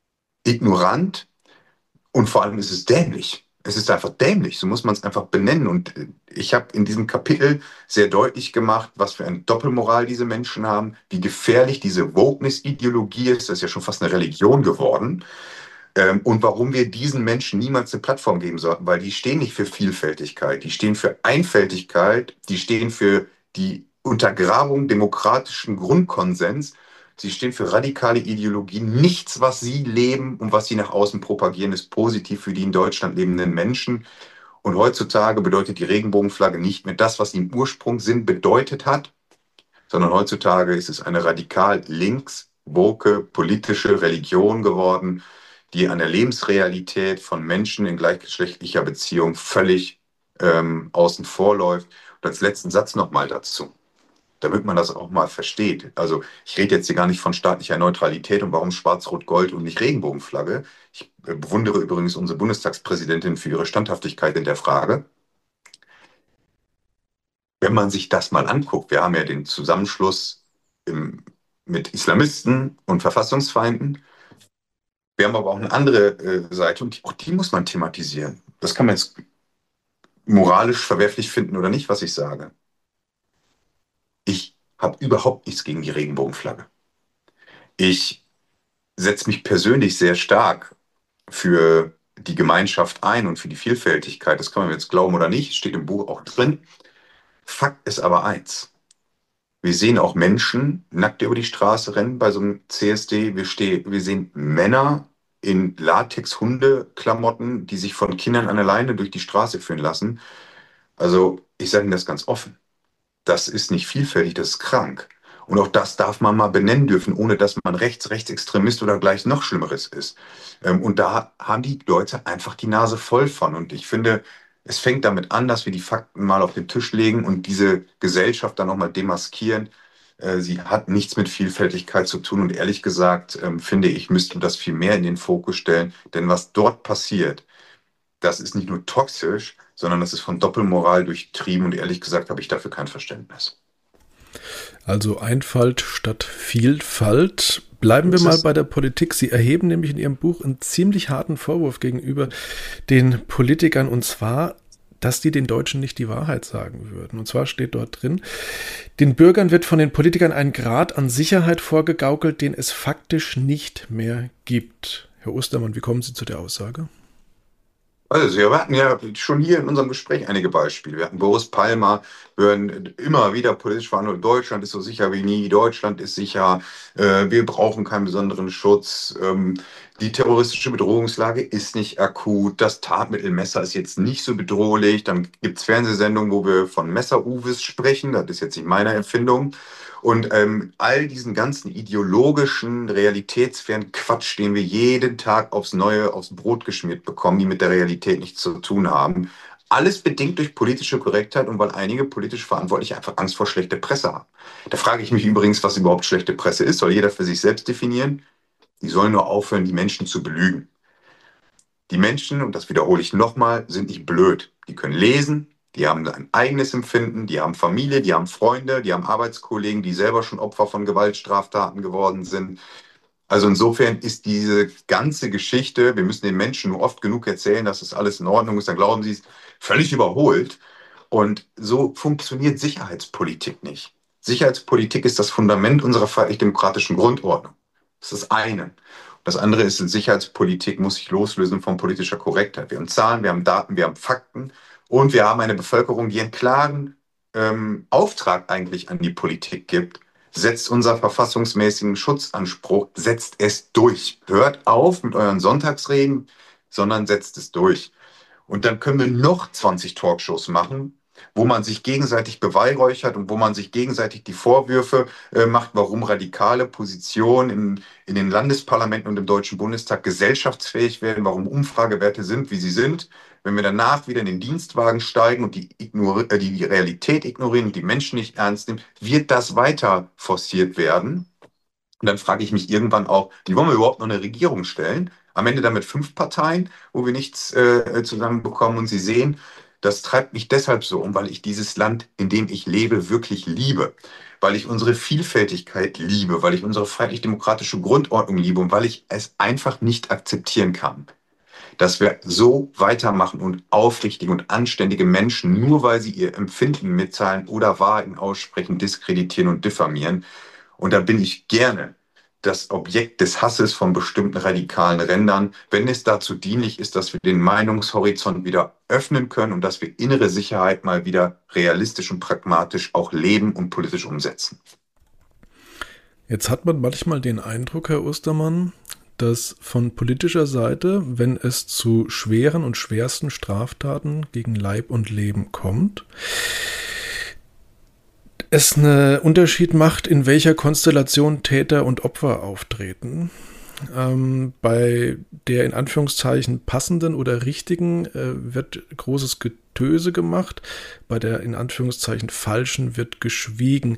ignorant und vor allem ist es dämlich. Es ist einfach dämlich, so muss man es einfach benennen. Und äh, ich habe in diesem Kapitel sehr deutlich gemacht, was für eine Doppelmoral diese Menschen haben, wie gefährlich diese Wokeness-Ideologie ist, das ist ja schon fast eine Religion geworden, ähm, und warum wir diesen Menschen niemals eine Plattform geben sollten, weil die stehen nicht für Vielfältigkeit, die stehen für Einfältigkeit, die stehen für die Untergrabung demokratischen Grundkonsens. Sie stehen für radikale Ideologien. Nichts, was sie leben und was sie nach außen propagieren, ist positiv für die in Deutschland lebenden Menschen. Und heutzutage bedeutet die Regenbogenflagge nicht mehr das, was sie im Ursprung Sinn bedeutet hat, sondern heutzutage ist es eine radikal links, woke, politische Religion geworden, die an der Lebensrealität von Menschen in gleichgeschlechtlicher Beziehung völlig ähm, außen vor läuft. Und als letzten Satz nochmal dazu, damit man das auch mal versteht. Also ich rede jetzt hier gar nicht von staatlicher Neutralität und warum Schwarz-Rot-Gold und nicht Regenbogenflagge. Ich äh, bewundere übrigens unsere Bundestagspräsidentin für ihre Standhaftigkeit in der Frage. Wenn man sich das mal anguckt, wir haben ja den Zusammenschluss im, mit Islamisten und Verfassungsfeinden. Wir haben aber auch eine andere äh, Seite und die, auch die muss man thematisieren. Das kann man jetzt moralisch verwerflich finden oder nicht, was ich sage. Ich habe überhaupt nichts gegen die Regenbogenflagge. Ich setze mich persönlich sehr stark für die Gemeinschaft ein und für die Vielfältigkeit. Das kann man jetzt glauben oder nicht, steht im Buch auch drin. Fakt ist aber eins. Wir sehen auch Menschen nackt über die Straße rennen bei so einem C S D. Wir, steh, wir sehen Männer in Latex-Hunde-Klamotten, die sich von Kindern an der Leine durch die Straße führen lassen. Also ich sage Ihnen das ganz offen. Das ist nicht vielfältig, das ist krank. Und auch das darf man mal benennen dürfen, ohne dass man rechts, Rechtsextremist oder gleich noch Schlimmeres ist. Ähm, Und da haben die Leute einfach die Nase voll von. Und ich finde, es fängt damit an, dass wir die Fakten mal auf den Tisch legen und diese Gesellschaft dann nochmal demaskieren. Äh, Sie hat nichts mit Vielfältigkeit zu tun. Und ehrlich gesagt, ähm, finde ich, müsste das viel mehr in den Fokus stellen. Denn was dort passiert, das ist nicht nur toxisch, sondern das ist von Doppelmoral durchtrieben. Und ehrlich gesagt habe ich dafür kein Verständnis. Also Einfalt statt Vielfalt. Bleiben wir Das mal ist bei der Politik. Sie erheben nämlich in Ihrem Buch einen ziemlich harten Vorwurf gegenüber den Politikern, und zwar, dass die den Deutschen nicht die Wahrheit sagen würden. Und zwar steht dort drin, den Bürgern wird von den Politikern ein Grad an Sicherheit vorgegaukelt, den es faktisch nicht mehr gibt. Herr Ostermann, wie kommen Sie zu der Aussage? Also, wir hatten ja schon hier in unserem Gespräch einige Beispiele. Wir hatten Boris Palmer, wir hören immer wieder politisch verhandelt, Deutschland ist so sicher wie nie, Deutschland ist sicher, äh, wir brauchen keinen besonderen Schutz. Ähm, Die terroristische Bedrohungslage ist nicht akut. Das Tatmittel Messer ist jetzt nicht so bedrohlich. Dann gibt es Fernsehsendungen, wo wir von Messer-Uwes sprechen. Das ist jetzt nicht meine Erfindung. Und ähm, all diesen ganzen ideologischen, realitätsfernen Quatsch, den wir jeden Tag aufs Neue aufs Brot geschmiert bekommen, die mit der Realität nichts zu tun haben. Alles bedingt durch politische Korrektheit und weil einige politisch Verantwortliche einfach Angst vor schlechter Presse haben. Da frage ich mich übrigens, was überhaupt schlechte Presse ist. Soll jeder für sich selbst definieren? Die sollen nur aufhören, die Menschen zu belügen. Die Menschen, und das wiederhole ich nochmal, sind nicht blöd. Die können lesen, die haben ein eigenes Empfinden, die haben Familie, die haben Freunde, die haben Arbeitskollegen, die selber schon Opfer von Gewaltstraftaten geworden sind. Also insofern ist diese ganze Geschichte, wir müssen den Menschen nur oft genug erzählen, dass das alles in Ordnung ist, dann glauben sie es, völlig überholt. Und so funktioniert Sicherheitspolitik nicht. Sicherheitspolitik ist das Fundament unserer freiheitlich-demokratischen Grundordnung. Das ist das eine. Das andere ist, Sicherheitspolitik muss sich loslösen von politischer Korrektheit. Wir haben Zahlen, wir haben Daten, wir haben Fakten und wir haben eine Bevölkerung, die einen klaren ähm, Auftrag eigentlich an die Politik gibt. Setzt unser verfassungsmäßigen Schutzanspruch, setzt es durch. Hört auf mit euren Sonntagsreden, sondern setzt es durch. Und dann können wir noch zwanzig Talkshows machen, wo man sich gegenseitig beweihräuchert und wo man sich gegenseitig die Vorwürfe äh, macht, warum radikale Positionen in, in den Landesparlamenten und im Deutschen Bundestag gesellschaftsfähig werden, warum Umfragewerte sind, wie sie sind. Wenn wir danach wieder in den Dienstwagen steigen und die, ignori- äh, die, die Realität ignorieren und die Menschen nicht ernst nehmen, wird das weiter forciert werden. Und dann frage ich mich irgendwann auch, wie wollen wir überhaupt noch eine Regierung stellen? Am Ende dann mit fünf Parteien, wo wir nichts äh, zusammenbekommen. Und Sie sehen, das treibt mich deshalb so um, weil ich dieses Land, in dem ich lebe, wirklich liebe. Weil ich unsere Vielfältigkeit liebe, weil ich unsere freiheitlich-demokratische Grundordnung liebe und weil ich es einfach nicht akzeptieren kann, dass wir so weitermachen und aufrichtige und anständige Menschen, nur weil sie ihr Empfinden mitteilen oder Wahrheiten aussprechen, diskreditieren und diffamieren. Und da bin ich gerne das Objekt des Hasses von bestimmten radikalen Rändern, wenn es dazu dienlich ist, dass wir den Meinungshorizont wieder öffnen können und dass wir innere Sicherheit mal wieder realistisch und pragmatisch auch leben und politisch umsetzen. Jetzt hat man manchmal den Eindruck, Herr Ostermann, dass von politischer Seite, wenn es zu schweren und schwersten Straftaten gegen Leib und Leben kommt, es einen Unterschied macht, in welcher Konstellation Täter und Opfer auftreten. Ähm, bei der in Anführungszeichen passenden oder richtigen äh, wird großes Getöse gemacht, bei der in Anführungszeichen falschen wird geschwiegen.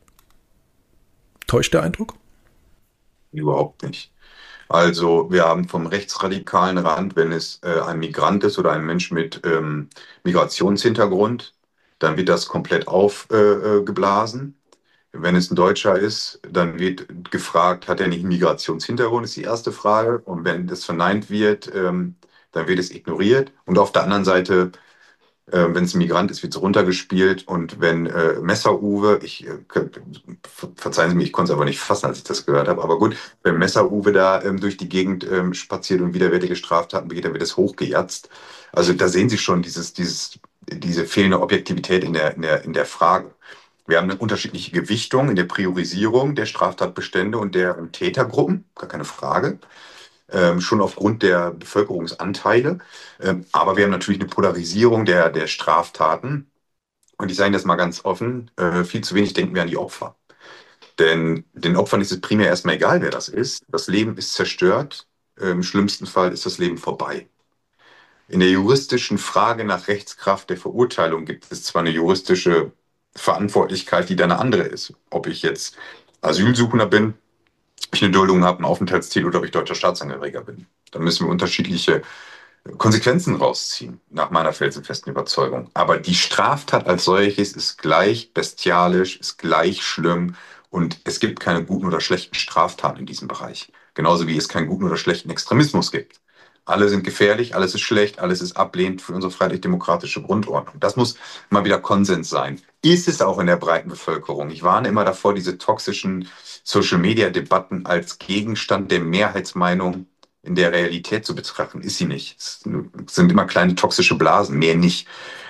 Täuscht der Eindruck? Überhaupt nicht. Also wir haben vom rechtsradikalen Rand, wenn es äh, ein Migrant ist oder ein Mensch mit ähm, Migrationshintergrund, dann wird das komplett aufgeblasen. Äh, äh, geblasen. Wenn es ein Deutscher ist, dann wird gefragt, hat er nicht einen Migrationshintergrund, ist die erste Frage. Und wenn das verneint wird, ähm, dann wird es ignoriert. Und auf der anderen Seite, äh, wenn es ein Migrant ist, wird es runtergespielt. Und wenn äh, Messer-Uwe, ich äh, ver- verzeihen Sie mir, ich konnte es aber nicht fassen, als ich das gehört habe, aber gut, wenn Messer-Uwe da ähm, durch die Gegend ähm, spaziert und widerwärtige Straftaten begeht, dann wird es hochgejatzt. Also da sehen Sie schon dieses, dieses, diese fehlende Objektivität in der, in der, in der Frage. Wir haben eine unterschiedliche Gewichtung in der Priorisierung der Straftatbestände und der Tätergruppen, gar keine Frage, ähm, schon aufgrund der Bevölkerungsanteile. Ähm, aber wir haben natürlich eine Polarisierung der, der Straftaten. Und ich sage das mal ganz offen, äh, viel zu wenig denken wir an die Opfer. Denn den Opfern ist es primär erstmal egal, wer das ist. Das Leben ist zerstört. Im schlimmsten Fall ist das Leben vorbei. In der juristischen Frage nach Rechtskraft der Verurteilung gibt es zwar eine juristische Verantwortlichkeit, die dann eine andere ist. Ob ich jetzt Asylsuchender bin, ob ich eine Duldung habe, ein Aufenthaltsziel oder ob ich deutscher Staatsangehöriger bin. Da müssen wir unterschiedliche Konsequenzen rausziehen, nach meiner felsenfesten Überzeugung. Aber die Straftat als solches ist gleich bestialisch, ist gleich schlimm und es gibt keine guten oder schlechten Straftaten in diesem Bereich. Genauso wie es keinen guten oder schlechten Extremismus gibt. Alle sind gefährlich, alles ist schlecht, alles ist ablehnend für unsere freiheitlich-demokratische Grundordnung. Das muss mal wieder Konsens sein. Ist es auch in der breiten Bevölkerung. Ich warne immer davor, diese toxischen Social-Media-Debatten als Gegenstand der Mehrheitsmeinung in der Realität zu betrachten. Ist sie nicht. Es sind immer kleine toxische Blasen, mehr nicht.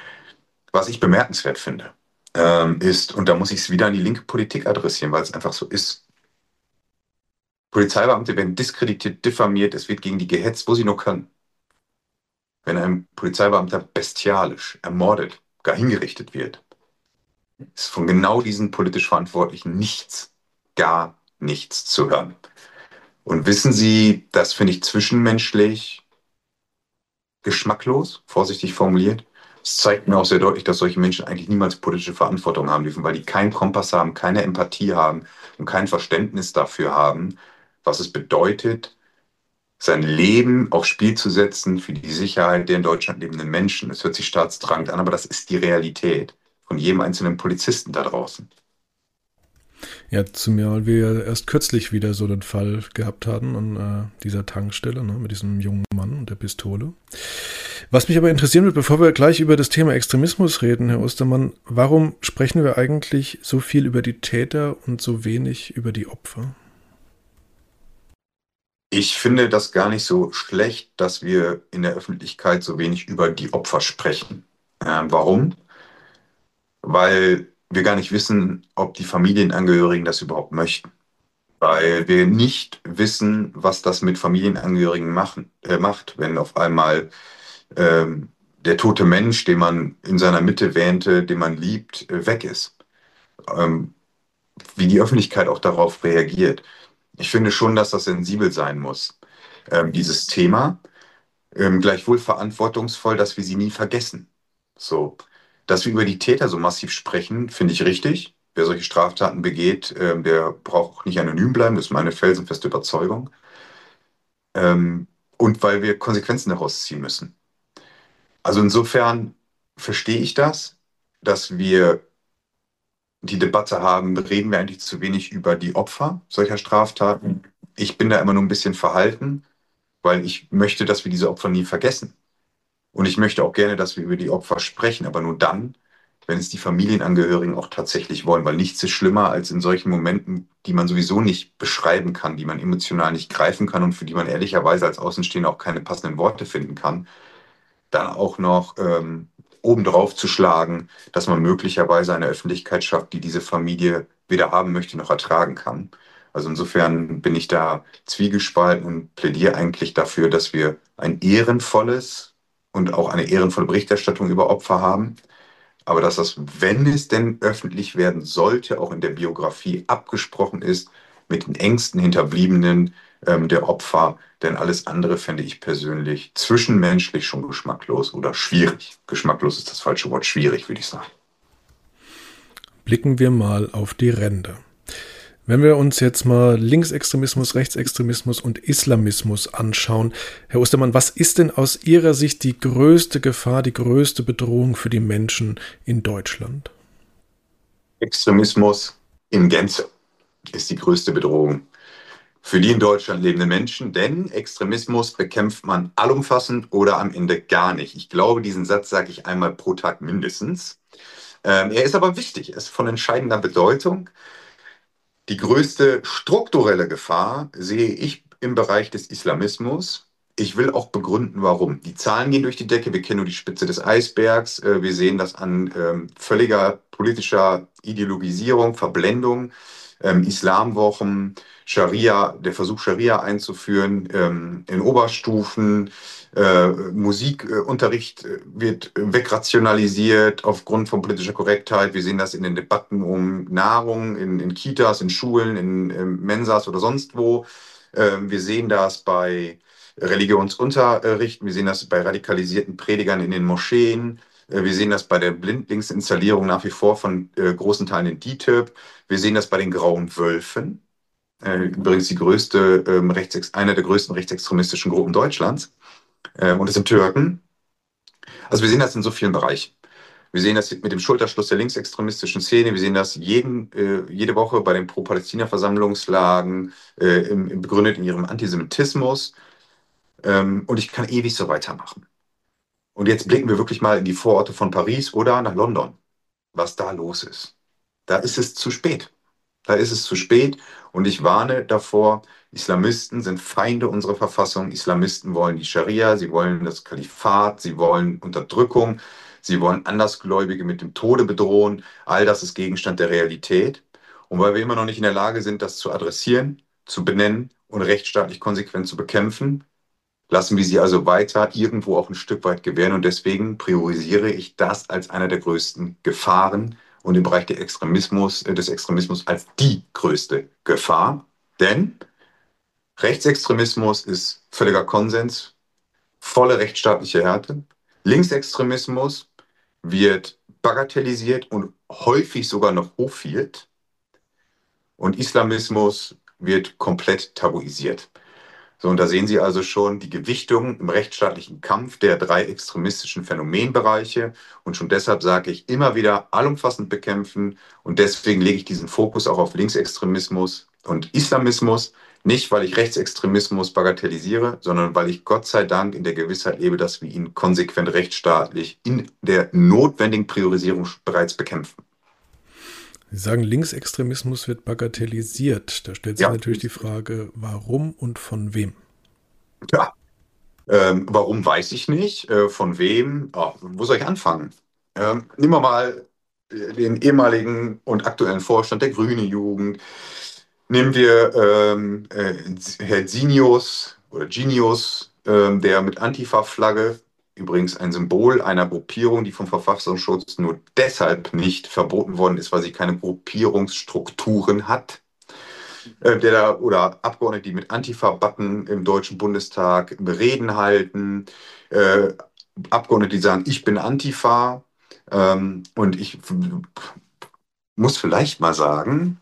Was ich bemerkenswert finde, ähm, ist, und da muss ich es wieder an die linke Politik adressieren, weil es einfach so ist, Polizeibeamte werden diskreditiert, diffamiert, es wird gegen die gehetzt, wo sie nur können. Wenn ein Polizeibeamter bestialisch ermordet, gar hingerichtet wird, ist von genau diesen politisch Verantwortlichen nichts, gar nichts zu hören. Und wissen Sie, das finde ich zwischenmenschlich geschmacklos, vorsichtig formuliert. Es zeigt mir auch sehr deutlich, dass solche Menschen eigentlich niemals politische Verantwortung haben dürfen, weil die keinen Kompass haben, keine Empathie haben und kein Verständnis dafür haben, was es bedeutet, sein Leben aufs Spiel zu setzen für die Sicherheit der in Deutschland lebenden Menschen. Es hört sich staatstragend an, aber das ist die Realität von jedem einzelnen Polizisten da draußen. Ja, zumal wir erst kürzlich wieder so den Fall gehabt hatten an äh, dieser Tankstelle, ne, mit diesem jungen Mann und der Pistole. Was mich aber interessieren wird, bevor wir gleich über das Thema Extremismus reden, Herr Ostermann, warum sprechen wir eigentlich so viel über die Täter und so wenig über die Opfer? Ich finde das gar nicht so schlecht, dass wir in der Öffentlichkeit so wenig über die Opfer sprechen. Ähm, warum? Weil wir gar nicht wissen, ob die Familienangehörigen das überhaupt möchten. Weil wir nicht wissen, was das mit Familienangehörigen machen, äh, macht, wenn auf einmal ähm, der tote Mensch, den man in seiner Mitte wähnte, den man liebt, äh, weg ist. Ähm, wie die Öffentlichkeit auch darauf reagiert. Ich finde schon, dass das sensibel sein muss, ähm, dieses Thema. Ähm, gleichwohl verantwortungsvoll, dass wir sie nie vergessen. So, dass wir über die Täter so massiv sprechen, finde ich richtig. Wer solche Straftaten begeht, ähm, der braucht auch nicht anonym bleiben, das ist meine felsenfeste Überzeugung. Ähm, und weil wir Konsequenzen daraus ziehen müssen. Also insofern verstehe ich das, dass wir die Debatte haben, reden wir eigentlich zu wenig über die Opfer solcher Straftaten. Ich bin da immer nur ein bisschen verhalten, weil ich möchte, dass wir diese Opfer nie vergessen. Und ich möchte auch gerne, dass wir über die Opfer sprechen, aber nur dann, wenn es die Familienangehörigen auch tatsächlich wollen, weil nichts ist schlimmer als in solchen Momenten, die man sowieso nicht beschreiben kann, die man emotional nicht greifen kann und für die man ehrlicherweise als Außenstehender auch keine passenden Worte finden kann, dann auch noch ähm, obendrauf zu schlagen, dass man möglicherweise eine Öffentlichkeit schafft, die diese Familie weder haben möchte noch ertragen kann. Also insofern bin ich da zwiegespalten und plädiere eigentlich dafür, dass wir ein ehrenvolles und auch eine ehrenvolle Berichterstattung über Opfer haben, aber dass das, wenn es denn öffentlich werden sollte, auch in der Biografie abgesprochen ist mit den engsten Hinterbliebenen ähm, der Opfer, denn alles andere fände ich persönlich zwischenmenschlich schon geschmacklos oder schwierig. Geschmacklos ist das falsche Wort, schwierig, würde ich sagen. Blicken wir mal auf die Ränder. Wenn wir uns jetzt mal Linksextremismus, Rechtsextremismus und Islamismus anschauen, Herr Ostermann, was ist denn aus Ihrer Sicht die größte Gefahr, die größte Bedrohung für die Menschen in Deutschland? Extremismus in Gänze ist die größte Bedrohung für die in Deutschland lebenden Menschen, denn Extremismus bekämpft man allumfassend oder am Ende gar nicht. Ich glaube, diesen Satz sage ich einmal pro Tag mindestens. Ähm, er ist aber wichtig, er ist von entscheidender Bedeutung. Die größte strukturelle Gefahr sehe ich im Bereich des Islamismus. Ich will auch begründen, warum. Die Zahlen gehen durch die Decke, wir kennen nur die Spitze des Eisbergs. Äh, Wir sehen das an ähm, völliger politischer Ideologisierung, Verblendung, ähm, Islamwochen, Scharia, der Versuch, Scharia einzuführen ähm, in Oberstufen. Äh, Musikunterricht äh, wird wegrationalisiert aufgrund von politischer Korrektheit. Wir sehen das in den Debatten um Nahrung, in, in Kitas, in Schulen, in, in Mensas oder sonst wo. Ähm, wir sehen das bei Religionsunterricht, wir sehen das bei radikalisierten Predigern in den Moscheen. Äh, Wir sehen das bei der Blindlingsinstallierung nach wie vor von äh, großen Teilen in D I T I B. Wir sehen das bei den Grauen Wölfen. Äh, übrigens die größte, ähm, Rechtsex eine der größten rechtsextremistischen Gruppen Deutschlands. Äh, und es sind Türken. Also wir sehen das in so vielen Bereichen. Wir sehen das mit dem Schulterschluss der linksextremistischen Szene. Wir sehen das jeden, äh, jede Woche bei den Pro-Palästina-Versammlungslagen, äh, im, im, begründet in ihrem Antisemitismus. Ähm, und ich kann ewig so weitermachen. Und jetzt blicken wir wirklich mal in die Vororte von Paris oder nach London, was da los ist. Da ist es zu spät. Da ist es zu spät und ich warne davor, Islamisten sind Feinde unserer Verfassung. Islamisten wollen die Scharia, sie wollen das Kalifat, sie wollen Unterdrückung, sie wollen Andersgläubige mit dem Tode bedrohen. All das ist Gegenstand der Realität. Und weil wir immer noch nicht in der Lage sind, das zu adressieren, zu benennen und rechtsstaatlich konsequent zu bekämpfen. Lassen wir sie also weiter irgendwo auch ein Stück weit gewähren. Und deswegen priorisiere ich das als einer der größten Gefahren und im Bereich der Extremismus, äh, des Extremismus als die größte Gefahr. Denn Rechtsextremismus ist völliger Konsens, volle rechtsstaatliche Härte. Linksextremismus wird bagatellisiert und häufig sogar noch hofiert. Und Islamismus wird komplett tabuisiert. So, und da sehen Sie also schon die Gewichtung im rechtsstaatlichen Kampf der drei extremistischen Phänomenbereiche. Und schon deshalb sage ich immer wieder allumfassend bekämpfen. Und deswegen lege ich diesen Fokus auch auf Linksextremismus und Islamismus. Nicht, weil ich Rechtsextremismus bagatellisiere, sondern weil ich Gott sei Dank in der Gewissheit lebe, dass wir ihn konsequent rechtsstaatlich in der notwendigen Priorisierung bereits bekämpfen. Sie sagen, Linksextremismus wird bagatellisiert. Da stellt sich Ja. natürlich die Frage, warum und von wem? Ja, ähm, warum weiß ich nicht. Äh, von wem? Oh, wo soll ich anfangen? Ähm, nehmen wir mal den ehemaligen und aktuellen Vorstand der Grünen Jugend. Nehmen wir ähm, äh, Herr Zinius oder Genius, ähm, der mit Antifa-Flagge, übrigens ein Symbol einer Gruppierung, die vom Verfassungsschutz nur deshalb nicht verboten worden ist, weil sie keine Gruppierungsstrukturen hat. Äh, der da, oder Abgeordnete, die mit Antifa-Button im Deutschen Bundestag Reden halten. Äh, Abgeordnete, die sagen, ich bin Antifa. Ähm, und ich muss vielleicht mal sagen,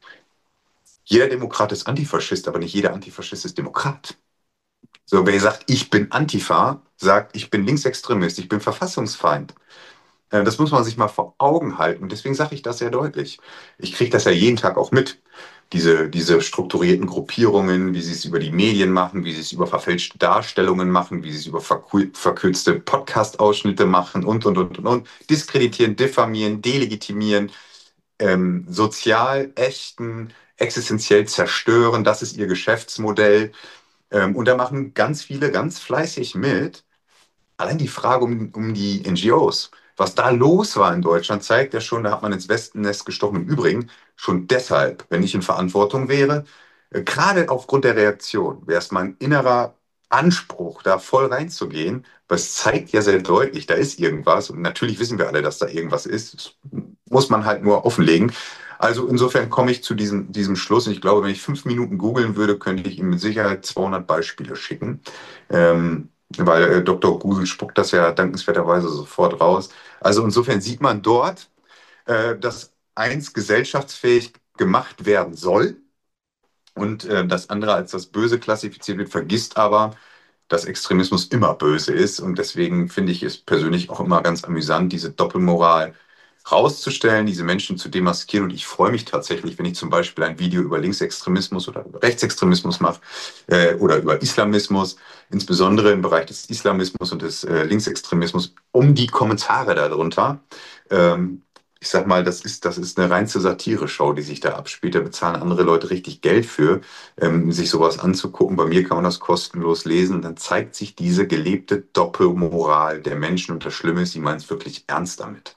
jeder Demokrat ist Antifaschist, aber nicht jeder Antifaschist ist Demokrat. So, wer sagt, ich bin Antifa, sagt, ich bin Linksextremist, ich bin Verfassungsfeind. Äh, das muss man sich mal vor Augen halten. Deswegen sage ich das sehr deutlich. Ich kriege das ja jeden Tag auch mit. Diese, diese strukturierten Gruppierungen, wie sie es über die Medien machen, wie sie es über verfälschte Darstellungen machen, wie sie es über verkü- verkürzte Podcast-Ausschnitte machen und, und, und, und, und. Diskreditieren, diffamieren, delegitimieren, ähm, sozial ächten, existenziell zerstören. Das ist ihr Geschäftsmodell. Ähm, und da machen ganz viele ganz fleißig mit. Allein die Frage um, um die N G Os, was da los war in Deutschland, zeigt ja schon, da hat man ins Wespennest gestochen. Im Übrigen, schon deshalb, wenn ich in Verantwortung wäre, äh, gerade aufgrund der Reaktion, wäre es mein innerer Anspruch, da voll reinzugehen, weil es zeigt ja sehr deutlich, da ist irgendwas. Und natürlich wissen wir alle, dass da irgendwas ist. Das muss man halt nur offenlegen. Also insofern komme ich zu diesem, diesem Schluss. Und ich glaube, wenn ich fünf Minuten googeln würde, könnte ich ihm mit Sicherheit zweihundert Beispiele schicken. Ähm, weil äh, Doktor Google spuckt das ja dankenswerterweise sofort raus. Also insofern sieht man dort, äh, dass eins gesellschaftsfähig gemacht werden soll und äh, das andere als das Böse klassifiziert wird, vergisst aber, dass Extremismus immer böse ist. Und deswegen finde ich es persönlich auch immer ganz amüsant, diese Doppelmoral rauszustellen, diese Menschen zu demaskieren. Und ich freue mich tatsächlich, wenn ich zum Beispiel ein Video über Linksextremismus oder über Rechtsextremismus mache äh, oder über Islamismus, insbesondere im Bereich des Islamismus und des äh, Linksextremismus, um die Kommentare darunter. Ähm, ich sag mal, das ist, das ist eine reinste Satire-Show, die sich da abspielt. Da bezahlen andere Leute richtig Geld für, ähm, sich sowas anzugucken. Bei mir kann man das kostenlos lesen. Und dann zeigt sich diese gelebte Doppelmoral der Menschen. Und das Schlimme ist, sie meinen es wirklich ernst damit.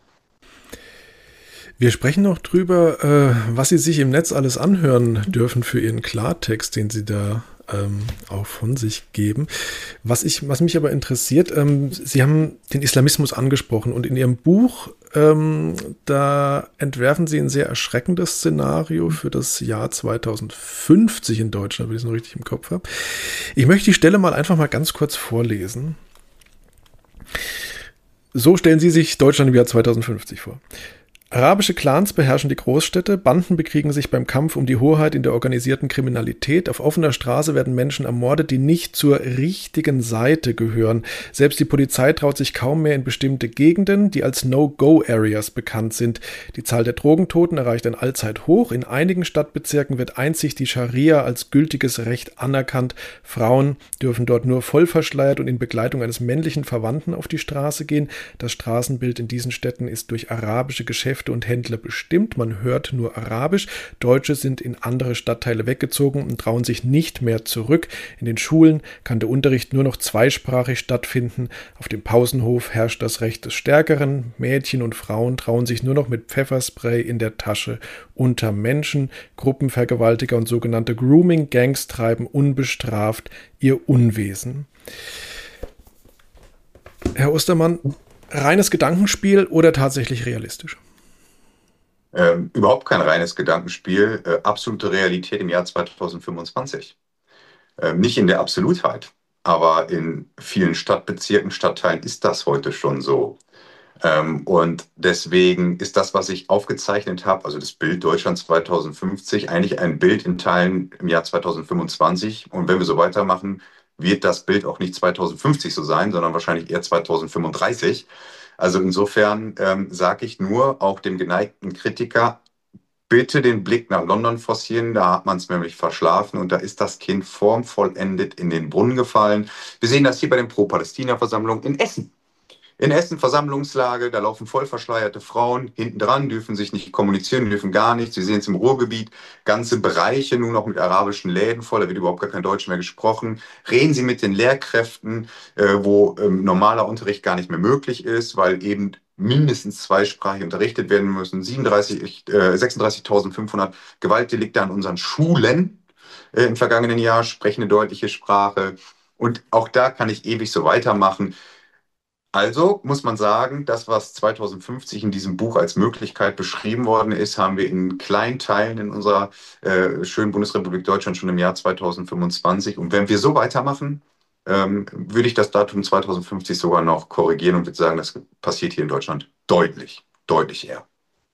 Wir sprechen noch drüber, äh, was Sie sich im Netz alles anhören dürfen für Ihren Klartext, den Sie da ähm, auch von sich geben. Was, ich, was mich aber interessiert, ähm, Sie haben den Islamismus angesprochen und in Ihrem Buch, ähm, da entwerfen Sie ein sehr erschreckendes Szenario für das Jahr zweitausendfünfzig in Deutschland, wenn ich es noch richtig im Kopf habe. Ich möchte die Stelle mal einfach mal ganz kurz vorlesen. So stellen Sie sich Deutschland im Jahr zweitausendfünfzig vor. Arabische Clans beherrschen die Großstädte, Banden bekriegen sich beim Kampf um die Hoheit in der organisierten Kriminalität, auf offener Straße werden Menschen ermordet, die nicht zur richtigen Seite gehören. Selbst die Polizei traut sich kaum mehr in bestimmte Gegenden, die als No-Go-Areas bekannt sind. Die Zahl der Drogentoten erreicht ein Allzeithoch. In einigen Stadtbezirken wird einzig die Scharia als gültiges Recht anerkannt. Frauen dürfen dort nur voll verschleiert und in Begleitung eines männlichen Verwandten auf die Straße gehen. Das Straßenbild in diesen Städten ist durch arabische Geschäfte Geschäfte und Händler bestimmt. Man hört nur Arabisch. Deutsche sind in andere Stadtteile weggezogen und trauen sich nicht mehr zurück. In den Schulen kann der Unterricht nur noch zweisprachig stattfinden. Auf dem Pausenhof herrscht das Recht des Stärkeren. Mädchen und Frauen trauen sich nur noch mit Pfefferspray in der Tasche unter Menschen. Gruppenvergewaltiger und sogenannte Grooming-Gangs treiben unbestraft ihr Unwesen. Herr Ostermann, reines Gedankenspiel oder tatsächlich realistisch? Ähm, überhaupt kein reines Gedankenspiel, äh, absolute Realität im Jahr zweitausendfünfundzwanzig. Ähm, nicht in der Absolutheit, aber in vielen Stadtbezirken, Stadtteilen ist das heute schon so. Ähm, und deswegen ist das, was ich aufgezeichnet habe, also das Bild Deutschland zweitausendfünfzig, eigentlich ein Bild in Teilen im Jahr zweitausendfünfundzwanzig. Und wenn wir so weitermachen, wird das Bild auch nicht zweitausendfünfzig so sein, sondern wahrscheinlich eher zweitausendfünfunddreißig. Also insofern ähm, sage ich nur auch dem geneigten Kritiker, bitte den Blick nach London forcieren, da hat man es nämlich verschlafen und da ist das Kind formvollendet in den Brunnen gefallen. Wir sehen das hier bei den Pro-Palästina-Versammlungen in Essen. In Essen Versammlungslage, da laufen voll verschleierte Frauen, hinten dran dürfen sich nicht kommunizieren, dürfen gar nichts. Wir sehen es im Ruhrgebiet, ganze Bereiche nur noch mit arabischen Läden voll, da wird überhaupt gar kein Deutsch mehr gesprochen. Reden Sie mit den Lehrkräften, äh, wo ähm, normaler Unterricht gar nicht mehr möglich ist, weil eben mindestens zweisprachig unterrichtet werden müssen. siebenunddreißig, äh, sechsunddreißigtausendfünfhundert Gewaltdelikte an unseren Schulen äh, im vergangenen Jahr, sprechen eine deutliche Sprache. Und auch da kann ich ewig so weitermachen. Also muss man sagen, das, was zweitausendfünfzig in diesem Buch als Möglichkeit beschrieben worden ist, haben wir in kleinen Teilen in unserer äh, schönen Bundesrepublik Deutschland schon im Jahr zweitausendfünfundzwanzig. Und wenn wir so weitermachen, ähm, würde ich das Datum zweitausendfünfzig sogar noch korrigieren und würde sagen, das passiert hier in Deutschland deutlich, deutlich eher.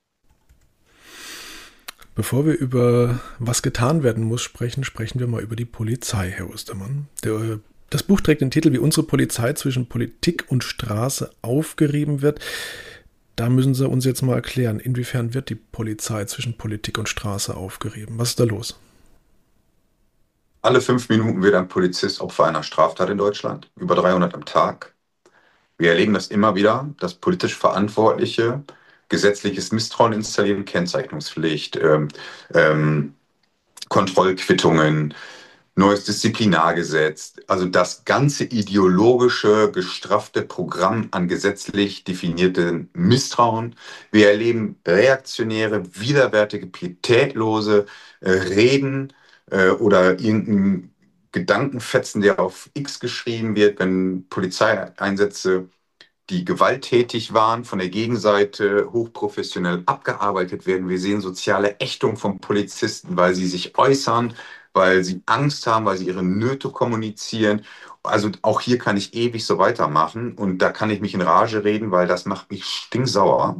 Bevor wir über was getan werden muss sprechen, sprechen wir mal über die Polizei, Herr Ostermann. Der Das Buch trägt den Titel, wie unsere Polizei zwischen Politik und Straße aufgerieben wird. Da müssen Sie uns jetzt mal erklären, inwiefern wird die Polizei zwischen Politik und Straße aufgerieben? Was ist da los? Alle fünf Minuten wird ein Polizist Opfer einer Straftat in Deutschland, über dreihundert am Tag. Wir erleben das immer wieder, dass politisch Verantwortliche gesetzliches Misstrauen installieren, Kennzeichnungspflicht, ähm, ähm, Kontrollquittungen, neues Disziplinargesetz, also das ganze ideologische, gestraffte Programm an gesetzlich definierten Misstrauen. Wir erleben reaktionäre, widerwärtige, pietätlose äh, Reden äh, oder irgendein Gedankenfetzen, der auf X geschrieben wird, wenn Polizeieinsätze, die gewalttätig waren, von der Gegenseite hochprofessionell abgearbeitet werden. Wir sehen soziale Ächtung von Polizisten, weil sie sich äußern, weil sie Angst haben, weil sie ihre Nöte kommunizieren. Also auch hier kann ich ewig so weitermachen und da kann ich mich in Rage reden, weil das macht mich stinksauer.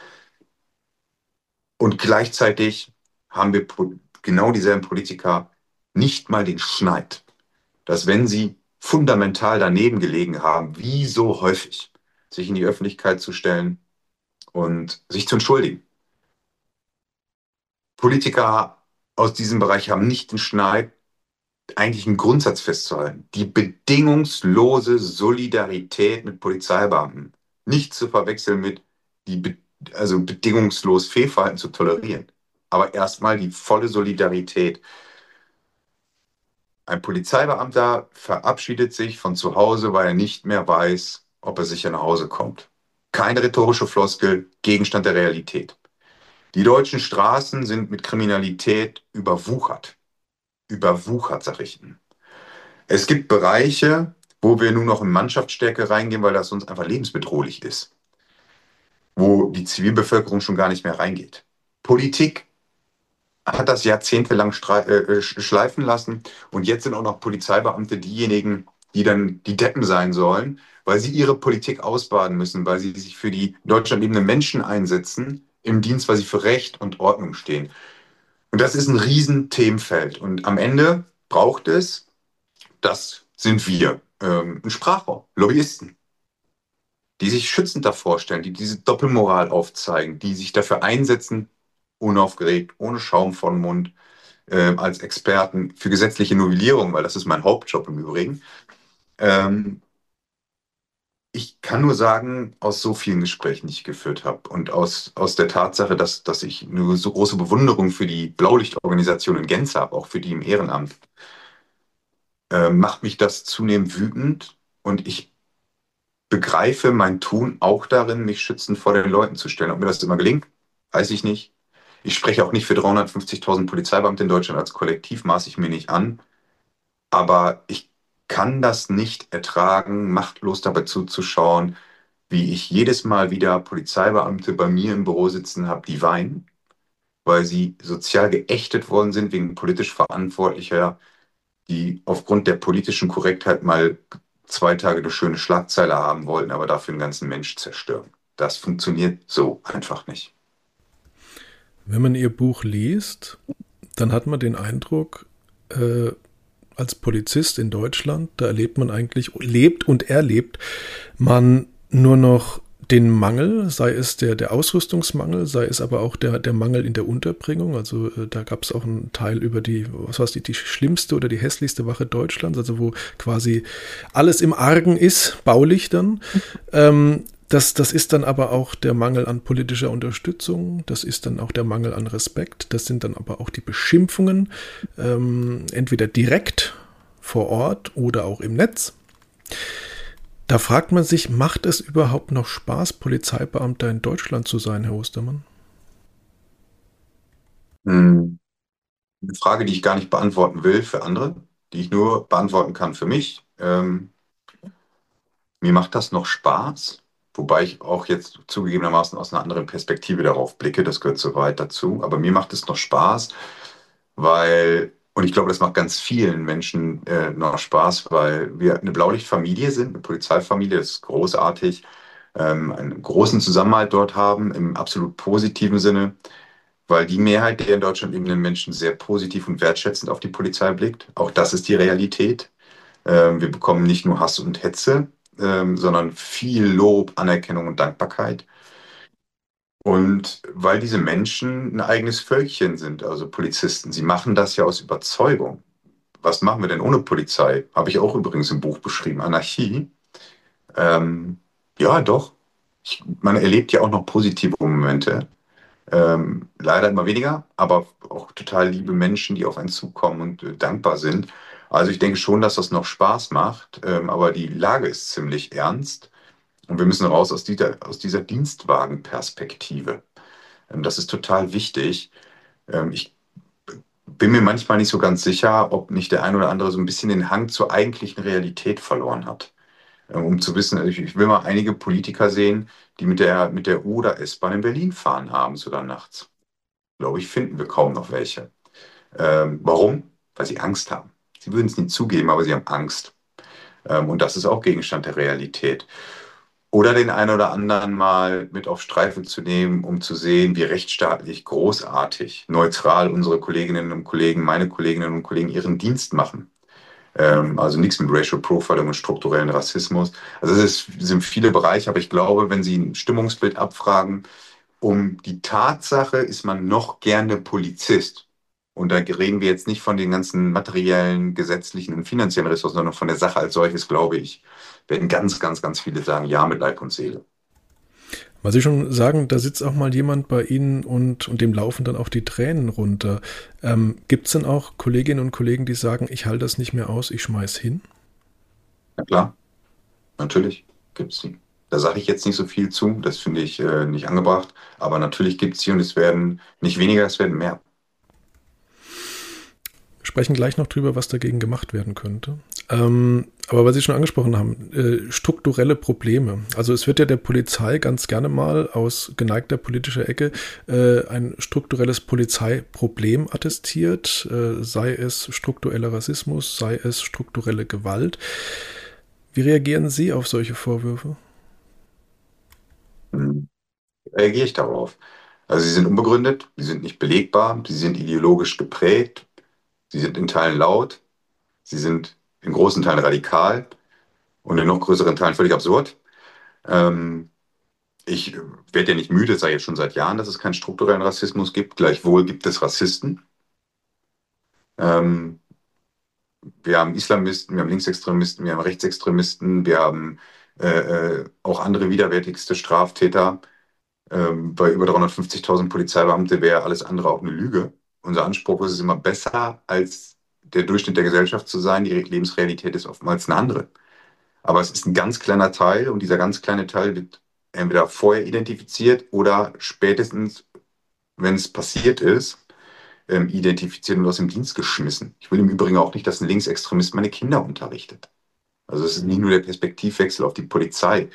Und gleichzeitig haben wir genau dieselben Politiker nicht mal den Schneid, dass wenn sie fundamental daneben gelegen haben, wie so häufig, sich in die Öffentlichkeit zu stellen und sich zu entschuldigen. Politiker aus diesem Bereich haben nicht den Schneid, eigentlich einen Grundsatz festzuhalten. Die bedingungslose Solidarität mit Polizeibeamten. Nicht zu verwechseln mit die be also bedingungslos Fehlverhalten zu tolerieren. Aber erstmal die volle Solidarität. Ein Polizeibeamter verabschiedet sich von zu Hause, weil er nicht mehr weiß, ob er sicher nach Hause kommt. Keine rhetorische Floskel, Gegenstand der Realität. Die deutschen Straßen sind mit Kriminalität überwuchert. Überwuchert, sag ich Ihnen. Es gibt Bereiche, wo wir nur noch in Mannschaftsstärke reingehen, weil das sonst einfach lebensbedrohlich ist. Wo die Zivilbevölkerung schon gar nicht mehr reingeht. Politik hat das jahrzehntelang äh, schleifen lassen und jetzt sind auch noch Polizeibeamte diejenigen, die dann die Deppen sein sollen, weil sie ihre Politik ausbaden müssen, weil sie sich für die in Deutschland lebenden Menschen einsetzen, im Dienst, weil sie für Recht und Ordnung stehen. Und das ist ein riesen Themenfeld. Und am Ende braucht es, das sind wir, ähm, ein Sprachraum, Lobbyisten, die sich schützend davor stellen, die diese Doppelmoral aufzeigen, die sich dafür einsetzen, unaufgeregt, ohne Schaum vom Mund, äh, als Experten für gesetzliche Novellierung, weil das ist mein Hauptjob im Übrigen, ähm, Ich kann nur sagen, aus so vielen Gesprächen, die ich geführt habe und aus, aus der Tatsache, dass, dass ich eine so große Bewunderung für die Blaulichtorganisation in Gänze habe, auch für die im Ehrenamt, äh, macht mich das zunehmend wütend und ich begreife mein Tun auch darin, mich schützend vor den Leuten zu stellen. Ob mir das immer gelingt, weiß ich nicht. Ich spreche auch nicht für dreihundertfünfzigtausend Polizeibeamte in Deutschland als Kollektiv, maße ich mir nicht an. Aber ich kann das nicht ertragen, machtlos dabei zuzuschauen, wie ich jedes Mal wieder Polizeibeamte bei mir im Büro sitzen habe, die weinen, weil sie sozial geächtet worden sind wegen politisch Verantwortlicher, die aufgrund der politischen Korrektheit mal zwei Tage eine schöne Schlagzeile haben wollten, aber dafür einen ganzen Mensch zerstören. Das funktioniert so einfach nicht. Wenn man Ihr Buch liest, dann hat man den Eindruck, äh, als Polizist in Deutschland, da erlebt man eigentlich, lebt und erlebt man nur noch den Mangel, sei es der, der Ausrüstungsmangel, sei es aber auch der, der Mangel in der Unterbringung. Also äh, da gab es auch einen Teil über die, was war es, die, die schlimmste oder die hässlichste Wache Deutschlands, also wo quasi alles im Argen ist, baulich dann. Ähm, das, das ist dann aber auch der Mangel an politischer Unterstützung, das ist dann auch der Mangel an Respekt, das sind dann aber auch die Beschimpfungen, ähm, entweder direkt vor Ort oder auch im Netz. Da fragt man sich, macht es überhaupt noch Spaß, Polizeibeamter in Deutschland zu sein, Herr Ostermann? Hm. Eine Frage, die ich gar nicht beantworten will für andere, die ich nur beantworten kann für mich. Ähm, mir macht das noch Spaß, wobei ich auch jetzt zugegebenermaßen aus einer anderen Perspektive darauf blicke, das gehört so weit dazu. Aber mir macht es noch Spaß, weil, und ich glaube, das macht ganz vielen Menschen äh, noch Spaß, weil wir eine Blaulichtfamilie sind, eine Polizeifamilie, das ist großartig, ähm, einen großen Zusammenhalt dort haben, im absolut positiven Sinne, weil die Mehrheit der in Deutschland lebenden Menschen sehr positiv und wertschätzend auf die Polizei blickt. Auch das ist die Realität. Ähm, wir bekommen nicht nur Hass und Hetze, ähm, sondern viel Lob, Anerkennung und Dankbarkeit. Und weil diese Menschen ein eigenes Völkchen sind, also Polizisten, sie machen das ja aus Überzeugung. Was machen wir denn ohne Polizei? Habe ich auch übrigens im Buch beschrieben, Anarchie. Ähm, ja, doch. Ich, man erlebt ja auch noch positive Momente. Ähm, leider immer weniger, aber auch total liebe Menschen, die auf einen zukommen und äh, dankbar sind. Also ich denke schon, dass das noch Spaß macht, ähm, aber die Lage ist ziemlich ernst und wir müssen raus aus dieser, aus dieser Dienstwagenperspektive. Ähm, das ist total wichtig. Ähm, ich bin mir manchmal nicht so ganz sicher, ob nicht der ein oder andere so ein bisschen den Hang zur eigentlichen Realität verloren hat. Ähm, um zu wissen, also ich, ich will mal einige Politiker sehen, die mit der, mit der U- oder S-Bahn in Berlin fahren, abends oder nachts. Glaube ich, finden wir kaum noch welche. Ähm, warum? Weil sie Angst haben. Sie würden es nie zugeben, aber sie haben Angst. Ähm, und das ist auch Gegenstand der Realität. Oder den einen oder anderen mal mit auf Streife zu nehmen, um zu sehen, wie rechtsstaatlich großartig, neutral unsere Kolleginnen und Kollegen, meine Kolleginnen und Kollegen ihren Dienst machen. Ähm, also nichts mit Racial Profiling und strukturellen Rassismus. Also es ist, sind viele Bereiche, aber ich glaube, wenn Sie ein Stimmungsbild abfragen, um die Tatsache ist man noch gerne Polizist. Und da reden wir jetzt nicht von den ganzen materiellen, gesetzlichen und finanziellen Ressourcen, sondern von der Sache als solches, glaube ich, werden ganz, ganz, ganz viele sagen, ja, mit Leib und Seele. Weil Sie schon sagen, da sitzt auch mal jemand bei Ihnen und, und dem laufen dann auch die Tränen runter. Ähm, Gibt es denn auch Kolleginnen und Kollegen, die sagen, ich halte das nicht mehr aus, ich schmeiß hin? Ja klar, natürlich gibt es die. Da sage ich jetzt nicht so viel zu, das finde ich äh, nicht angebracht, aber natürlich gibt es sie und es werden nicht weniger, es werden mehr. Sprechen gleich noch drüber, was dagegen gemacht werden könnte. Ähm, aber was Sie schon angesprochen haben, äh, strukturelle Probleme. Also es wird ja der Polizei ganz gerne mal aus geneigter politischer Ecke äh, ein strukturelles Polizeiproblem attestiert, äh, sei es struktureller Rassismus, sei es strukturelle Gewalt. Wie reagieren Sie auf solche Vorwürfe? Hm. Reagiere ich darauf? Also sie sind unbegründet, sie sind nicht belegbar, sie sind ideologisch geprägt, sie sind in Teilen laut, sie sind in großen Teilen radikal und in noch größeren Teilen völlig absurd. Ähm, ich werde ja nicht müde, es sei jetzt schon seit Jahren, dass es keinen strukturellen Rassismus gibt. Gleichwohl gibt es Rassisten. Ähm, wir haben Islamisten, wir haben Linksextremisten, wir haben Rechtsextremisten, wir haben äh, äh, auch andere widerwärtigste Straftäter. Ähm, bei über dreihundertfünfzigtausend Polizeibeamte wäre alles andere auch eine Lüge. Unser Anspruch ist es immer besser, als der Durchschnitt der Gesellschaft zu sein. Die Lebensrealität ist oftmals eine andere. Aber es ist ein ganz kleiner Teil und dieser ganz kleine Teil wird entweder vorher identifiziert oder spätestens, wenn es passiert ist, ähm, identifiziert und aus dem Dienst geschmissen. Ich will im Übrigen auch nicht, dass ein Linksextremist meine Kinder unterrichtet. Also es ist nicht nur der Perspektivwechsel auf die Polizei.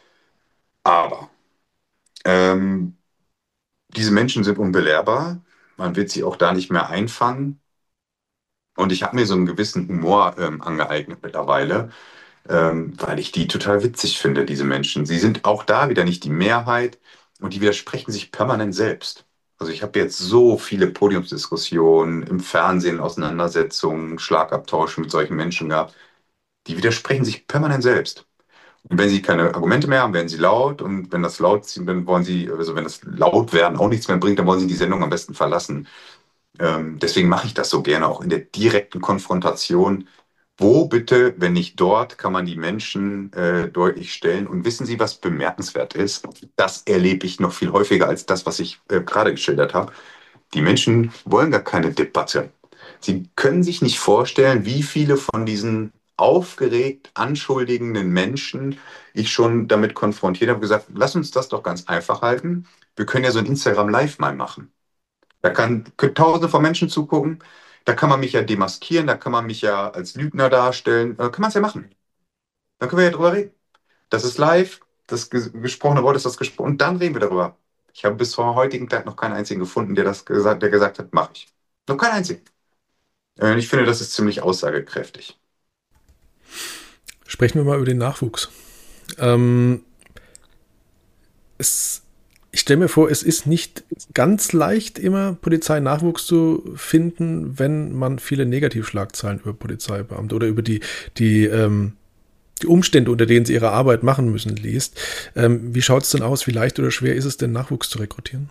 Aber ähm, diese Menschen sind unbelehrbar. Man wird sie auch da nicht mehr einfangen. Und ich habe mir so einen gewissen Humor ähm, angeeignet mittlerweile, ähm, weil ich die total witzig finde, diese Menschen. Sie sind auch da wieder nicht die Mehrheit und die widersprechen sich permanent selbst. Also ich habe jetzt so viele Podiumsdiskussionen im Fernsehen, Auseinandersetzungen, Schlagabtausch mit solchen Menschen gehabt. Die widersprechen sich permanent selbst. Und wenn sie keine Argumente mehr haben, werden sie laut. Und wenn das laut, dann wollen sie, also wenn das laut werden auch nichts mehr bringt, dann wollen sie die Sendung am besten verlassen. Ähm, deswegen mache ich das so gerne, auch in der direkten Konfrontation. Wo bitte, wenn nicht dort, kann man die Menschen äh, deutlich stellen? Und wissen Sie, was bemerkenswert ist? Das erlebe ich noch viel häufiger als das, was ich äh, gerade geschildert habe. Die Menschen wollen gar keine Debatte. Sie können sich nicht vorstellen, wie viele von diesen aufgeregt anschuldigenden Menschen ich schon damit konfrontiert habe, gesagt, lass uns das doch ganz einfach halten. Wir können ja so ein Instagram Live mal machen. Da kann, können Tausende von Menschen zugucken. Da kann man mich ja demaskieren, da kann man mich ja als Lügner darstellen. Da kann man es ja machen. Dann können wir ja drüber reden. Das ist live, das ges gesprochene Wort ist das gesprochen. Und dann reden wir darüber. Ich habe bis zum heutigen Tag noch keinen einzigen gefunden, der das gesagt, der gesagt hat, mache ich. Noch keinen einzigen. Äh, Ich finde, das ist ziemlich aussagekräftig. Sprechen wir mal über den Nachwuchs. Ähm, es, ich stelle mir vor, es ist nicht ganz leicht, immer Polizeinachwuchs zu finden, wenn man viele Negativschlagzeilen über Polizeibeamte oder über die, die, ähm, die Umstände, unter denen sie ihre Arbeit machen müssen, liest. Ähm, wie schaut es denn aus? Wie leicht oder schwer ist es denn, Nachwuchs zu rekrutieren?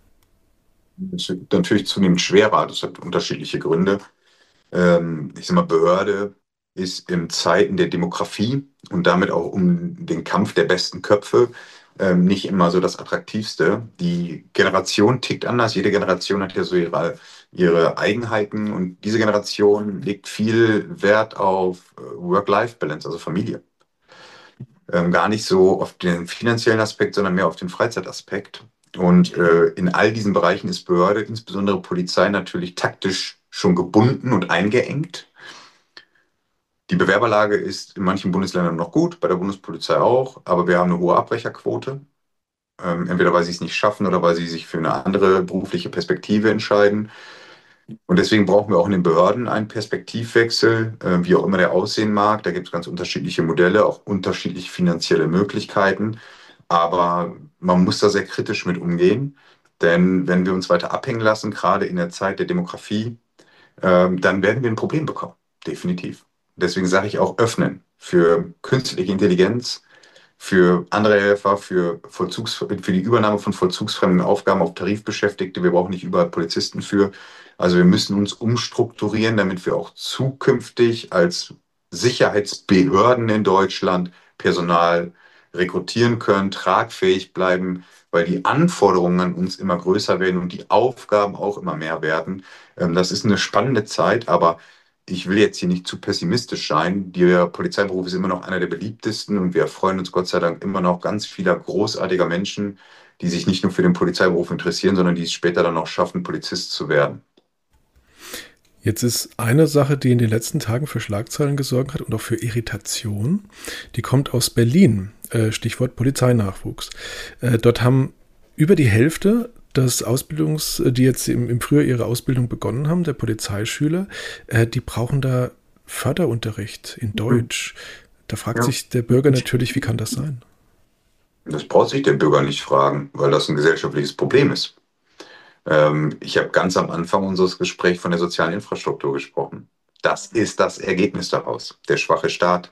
Das wird natürlich zunehmend schwerer. Das hat unterschiedliche Gründe. Ähm, ich sag mal, Behörde ist in Zeiten der Demografie und damit auch um den Kampf der besten Köpfe ähm, nicht immer so das Attraktivste. Die Generation tickt anders. Jede Generation hat ja so ihre, ihre Eigenheiten und diese Generation legt viel Wert auf äh, Work-Life-Balance, also Familie. Ähm, gar nicht so auf den finanziellen Aspekt, sondern mehr auf den Freizeitaspekt. Und äh, in all diesen Bereichen ist Behörde, insbesondere Polizei, natürlich taktisch schon gebunden und eingeengt. Die Bewerberlage ist in manchen Bundesländern noch gut, bei der Bundespolizei auch, aber wir haben eine hohe Abbrecherquote. Ähm, entweder weil sie es nicht schaffen oder weil sie sich für eine andere berufliche Perspektive entscheiden. Und deswegen brauchen wir auch in den Behörden einen Perspektivwechsel, äh, wie auch immer der aussehen mag. Da gibt es ganz unterschiedliche Modelle, auch unterschiedliche finanzielle Möglichkeiten. Aber man muss da sehr kritisch mit umgehen. Denn wenn wir uns weiter abhängen lassen, gerade in der Zeit der Demografie, ähm, dann werden wir ein Problem bekommen. Definitiv. Deswegen sage ich auch öffnen für künstliche Intelligenz, für andere Helfer, für Vollzugs, für die Übernahme von vollzugsfremden Aufgaben auf Tarifbeschäftigte. Wir brauchen nicht überall Polizisten für. Also wir müssen uns umstrukturieren, damit wir auch zukünftig als Sicherheitsbehörden in Deutschland Personal rekrutieren können, tragfähig bleiben, weil die Anforderungen an uns immer größer werden und die Aufgaben auch immer mehr werden. Ähm, Das ist eine spannende Zeit, aber ich will jetzt hier nicht zu pessimistisch sein. Der Polizeiberuf ist immer noch einer der beliebtesten und wir freuen uns Gott sei Dank immer noch ganz vieler großartiger Menschen, die sich nicht nur für den Polizeiberuf interessieren, sondern die es später dann auch schaffen, Polizist zu werden. Jetzt ist eine Sache, die in den letzten Tagen für Schlagzeilen gesorgt hat und auch für Irritation, die kommt aus Berlin, äh, Stichwort Polizeinachwuchs. Äh, dort haben über die Hälfte des Ausbildungs, die jetzt im, im Frühjahr ihre Ausbildung begonnen haben, der Polizeischüler, äh, die brauchen da Förderunterricht in Mhm. Deutsch. Da fragt Ja. sich der Bürger natürlich, wie kann das sein? Das braucht sich der Bürger nicht fragen, weil das ein gesellschaftliches Problem ist. Ähm, ich habe ganz am Anfang unseres Gesprächs von der sozialen Infrastruktur gesprochen. Das ist das Ergebnis daraus, der schwache Staat.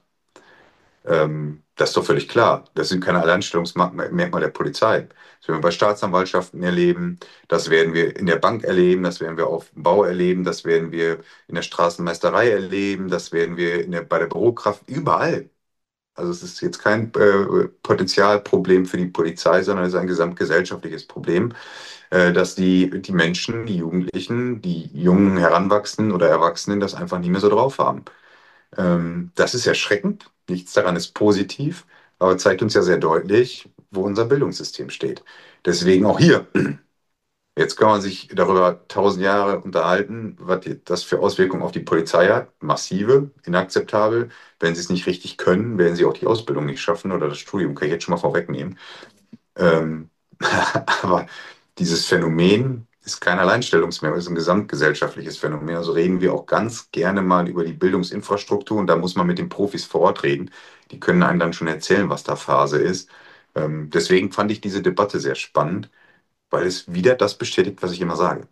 Ähm, das ist doch völlig klar. Das sind keine Alleinstellungsmerkmale der Polizei. Das werden wir bei Staatsanwaltschaften erleben, das werden wir in der Bank erleben, das werden wir auf dem Bau erleben, das werden wir in der Straßenmeisterei erleben, das werden wir in der, bei der Bürokraft, überall. Also es ist jetzt kein äh, Potenzialproblem für die Polizei, sondern es ist ein gesamtgesellschaftliches Problem, äh, dass die, die Menschen, die Jugendlichen, die jungen Heranwachsenden oder Erwachsenen das einfach nicht mehr so drauf haben. Ähm, das ist erschreckend, nichts daran ist positiv, aber zeigt uns ja sehr deutlich, wo unser Bildungssystem steht. Deswegen auch hier. Jetzt kann man sich darüber tausend Jahre unterhalten, was die- das für Auswirkungen auf die Polizei hat. Massive, inakzeptabel. Wenn sie es nicht richtig können, werden sie auch die Ausbildung nicht schaffen oder das Studium, kann ich jetzt schon mal vorwegnehmen. Ähm, aber dieses Phänomen ist kein Alleinstellungsmerkmal, es ist ein gesamtgesellschaftliches Phänomen. Also reden wir auch ganz gerne mal über die Bildungsinfrastruktur und da muss man mit den Profis vor Ort reden. Die können einem dann schon erzählen, was da Phase ist. Ähm, deswegen fand ich diese Debatte sehr spannend, weil es wieder das bestätigt, was ich immer sage.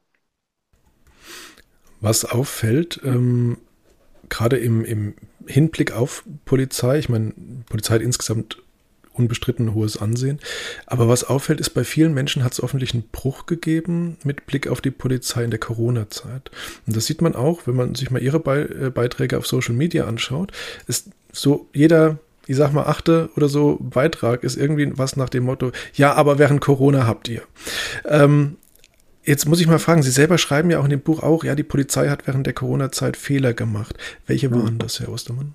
Was auffällt, ähm, gerade im, im Hinblick auf Polizei, ich meine, Polizei hat insgesamt unbestritten ein hohes Ansehen, aber was auffällt, ist, bei vielen Menschen hat es offensichtlich einen Bruch gegeben mit Blick auf die Polizei in der Corona-Zeit. Und das sieht man auch, wenn man sich mal ihre Be äh, Beiträge auf Social Media anschaut, ist so jeder, ich sag mal, achte oder so Beitrag ist irgendwie was nach dem Motto, ja, aber während Corona habt ihr. Ähm, Jetzt muss ich mal fragen, Sie selber schreiben ja auch in dem Buch auch, ja, die Polizei hat während der Corona-Zeit Fehler gemacht. Welche waren das, Herr Ostermann?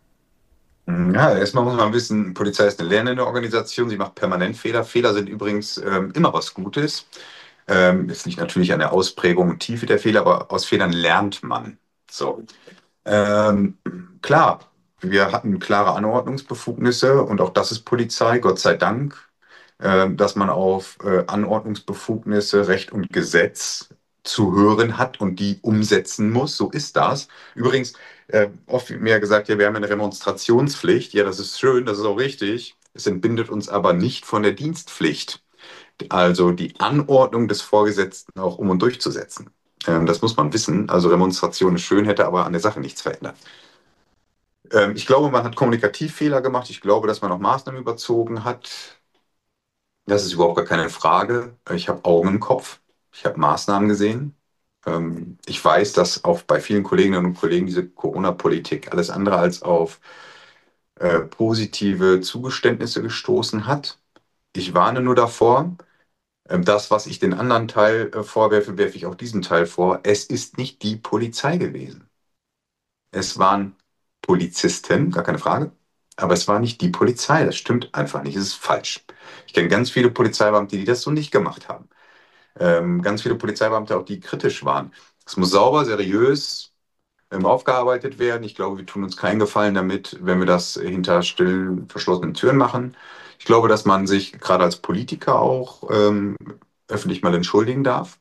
Ja, erstmal muss man wissen, Polizei ist eine lernende Organisation, sie macht permanent Fehler. Fehler sind übrigens ähm, immer was Gutes. Ähm, es liegt natürlich an der Ausprägung und Tiefe der Fehler, aber aus Fehlern lernt man. So. Ähm, klar, wir hatten klare Anordnungsbefugnisse und auch das ist Polizei, Gott sei Dank, äh, dass man auf äh, Anordnungsbefugnisse, Recht und Gesetz zu hören hat und die umsetzen muss. So ist das. Übrigens, äh, oft wird mir ja gesagt, ja, wir haben eine Remonstrationspflicht. Ja, das ist schön, das ist auch richtig. Es entbindet uns aber nicht von der Dienstpflicht. Also die Anordnung des Vorgesetzten auch um und durchzusetzen. Ähm, das muss man wissen. Also Remonstration ist schön, hätte aber an der Sache nichts verändert. Ähm, ich glaube, man hat Kommunikativfehler gemacht. Ich glaube, dass man auch Maßnahmen überzogen hat. Das ist überhaupt gar keine Frage. Ich habe Augen im Kopf. Ich habe Maßnahmen gesehen. Ähm, ich weiß, dass auch bei vielen Kolleginnen und Kollegen diese Corona-Politik alles andere als auf äh, positive Zugeständnisse gestoßen hat. Ich warne nur davor. Ähm, Das, was ich den anderen Teil äh, vorwerfe, werfe ich auch diesem Teil vor. Es ist nicht die Polizei gewesen. Es waren Polizisten, gar keine Frage. Aber es war nicht die Polizei. Das stimmt einfach nicht. Es ist falsch. Ich kenne ganz viele Polizeibeamte, die das so nicht gemacht haben. Ähm, ganz viele Polizeibeamte auch, die kritisch waren. Es muss sauber, seriös ähm, aufgearbeitet werden. Ich glaube, wir tun uns keinen Gefallen damit, wenn wir das hinter stillen, verschlossenen Türen machen. Ich glaube, dass man sich gerade als Politiker auch ähm, öffentlich mal entschuldigen darf.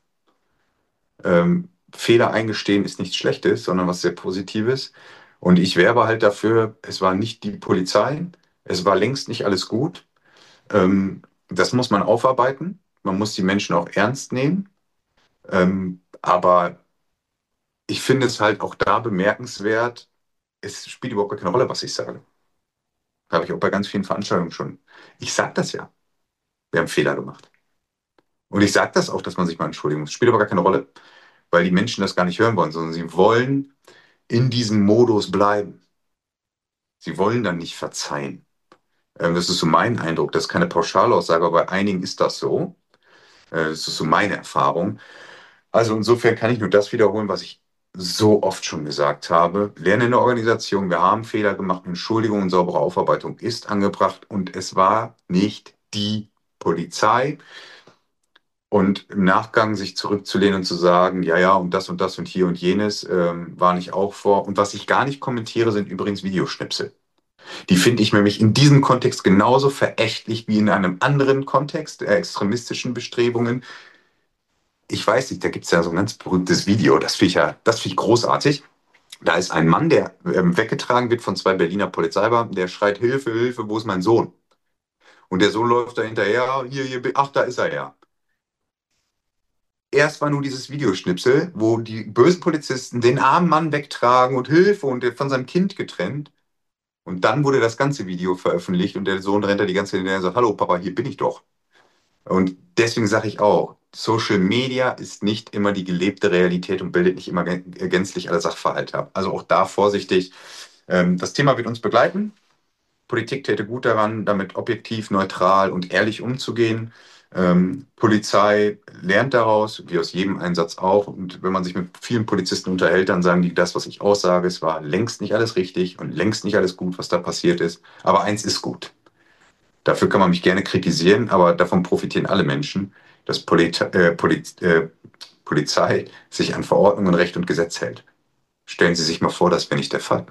Ähm, Fehler eingestehen ist nichts Schlechtes, sondern was sehr Positives. Und ich werbe halt dafür, es war nicht die Polizei, es war längst nicht alles gut. Ähm, das muss man aufarbeiten. Man muss die Menschen auch ernst nehmen. Ähm, aber ich finde es halt auch da bemerkenswert, es spielt überhaupt gar keine Rolle, was ich sage. Habe ich auch bei ganz vielen Veranstaltungen schon. Ich sage das ja. Wir haben Fehler gemacht. Und ich sage das auch, dass man sich mal entschuldigen muss. Spielt aber gar keine Rolle, weil die Menschen das gar nicht hören wollen, sondern sie wollen in diesem Modus bleiben. Sie wollen dann nicht verzeihen. Ähm, das ist so mein Eindruck. Das ist keine Pauschalaussage, aber bei einigen ist das so. Äh, das ist so meine Erfahrung. Also insofern kann ich nur das wiederholen, was ich so oft schon gesagt habe. Lernen in der Organisation, wir haben Fehler gemacht, Entschuldigung und saubere Aufarbeitung ist angebracht und es war nicht die Polizei. Und im Nachgang sich zurückzulehnen und zu sagen, ja, ja, und das und das und hier und jenes ähm, war nicht auch vor. Und was ich gar nicht kommentiere, sind übrigens Videoschnipsel. Die finde ich nämlich in diesem Kontext genauso verächtlich wie in einem anderen Kontext der extremistischen Bestrebungen. Ich weiß nicht, da gibt es ja so ein ganz berühmtes Video, das finde ich ja, das finde ich großartig. Da ist ein Mann, der ähm, weggetragen wird von zwei Berliner Polizeibeamten, der schreit, Hilfe, Hilfe, wo ist mein Sohn? Und der Sohn läuft da hinterher, hier, hier, ach, da ist er ja. Erst war nur dieses Videoschnipsel, wo die bösen Polizisten den armen Mann wegtragen und Hilfe und der von seinem Kind getrennt. Und dann wurde das ganze Video veröffentlicht und der Sohn rennt da die ganze Zeit hinterher und sagt, hallo Papa, hier bin ich doch. Und deswegen sage ich auch, Social Media ist nicht immer die gelebte Realität und bildet nicht immer gänzlich alle Sachverhalte ab. Also auch da vorsichtig. Ähm, das Thema wird uns begleiten. Politik täte gut daran, damit objektiv, neutral und ehrlich umzugehen. Ähm, Polizei lernt daraus, wie aus jedem Einsatz auch. Und wenn man sich mit vielen Polizisten unterhält, dann sagen die, das, was ich aussage, es war längst nicht alles richtig und längst nicht alles gut, was da passiert ist. Aber eins ist gut. Dafür kann man mich gerne kritisieren, aber davon profitieren alle Menschen, dass Polit äh, Poliz äh, Polizei sich an Verordnungen, Recht und Gesetz hält. Stellen Sie sich mal vor, das wäre nicht der Fall.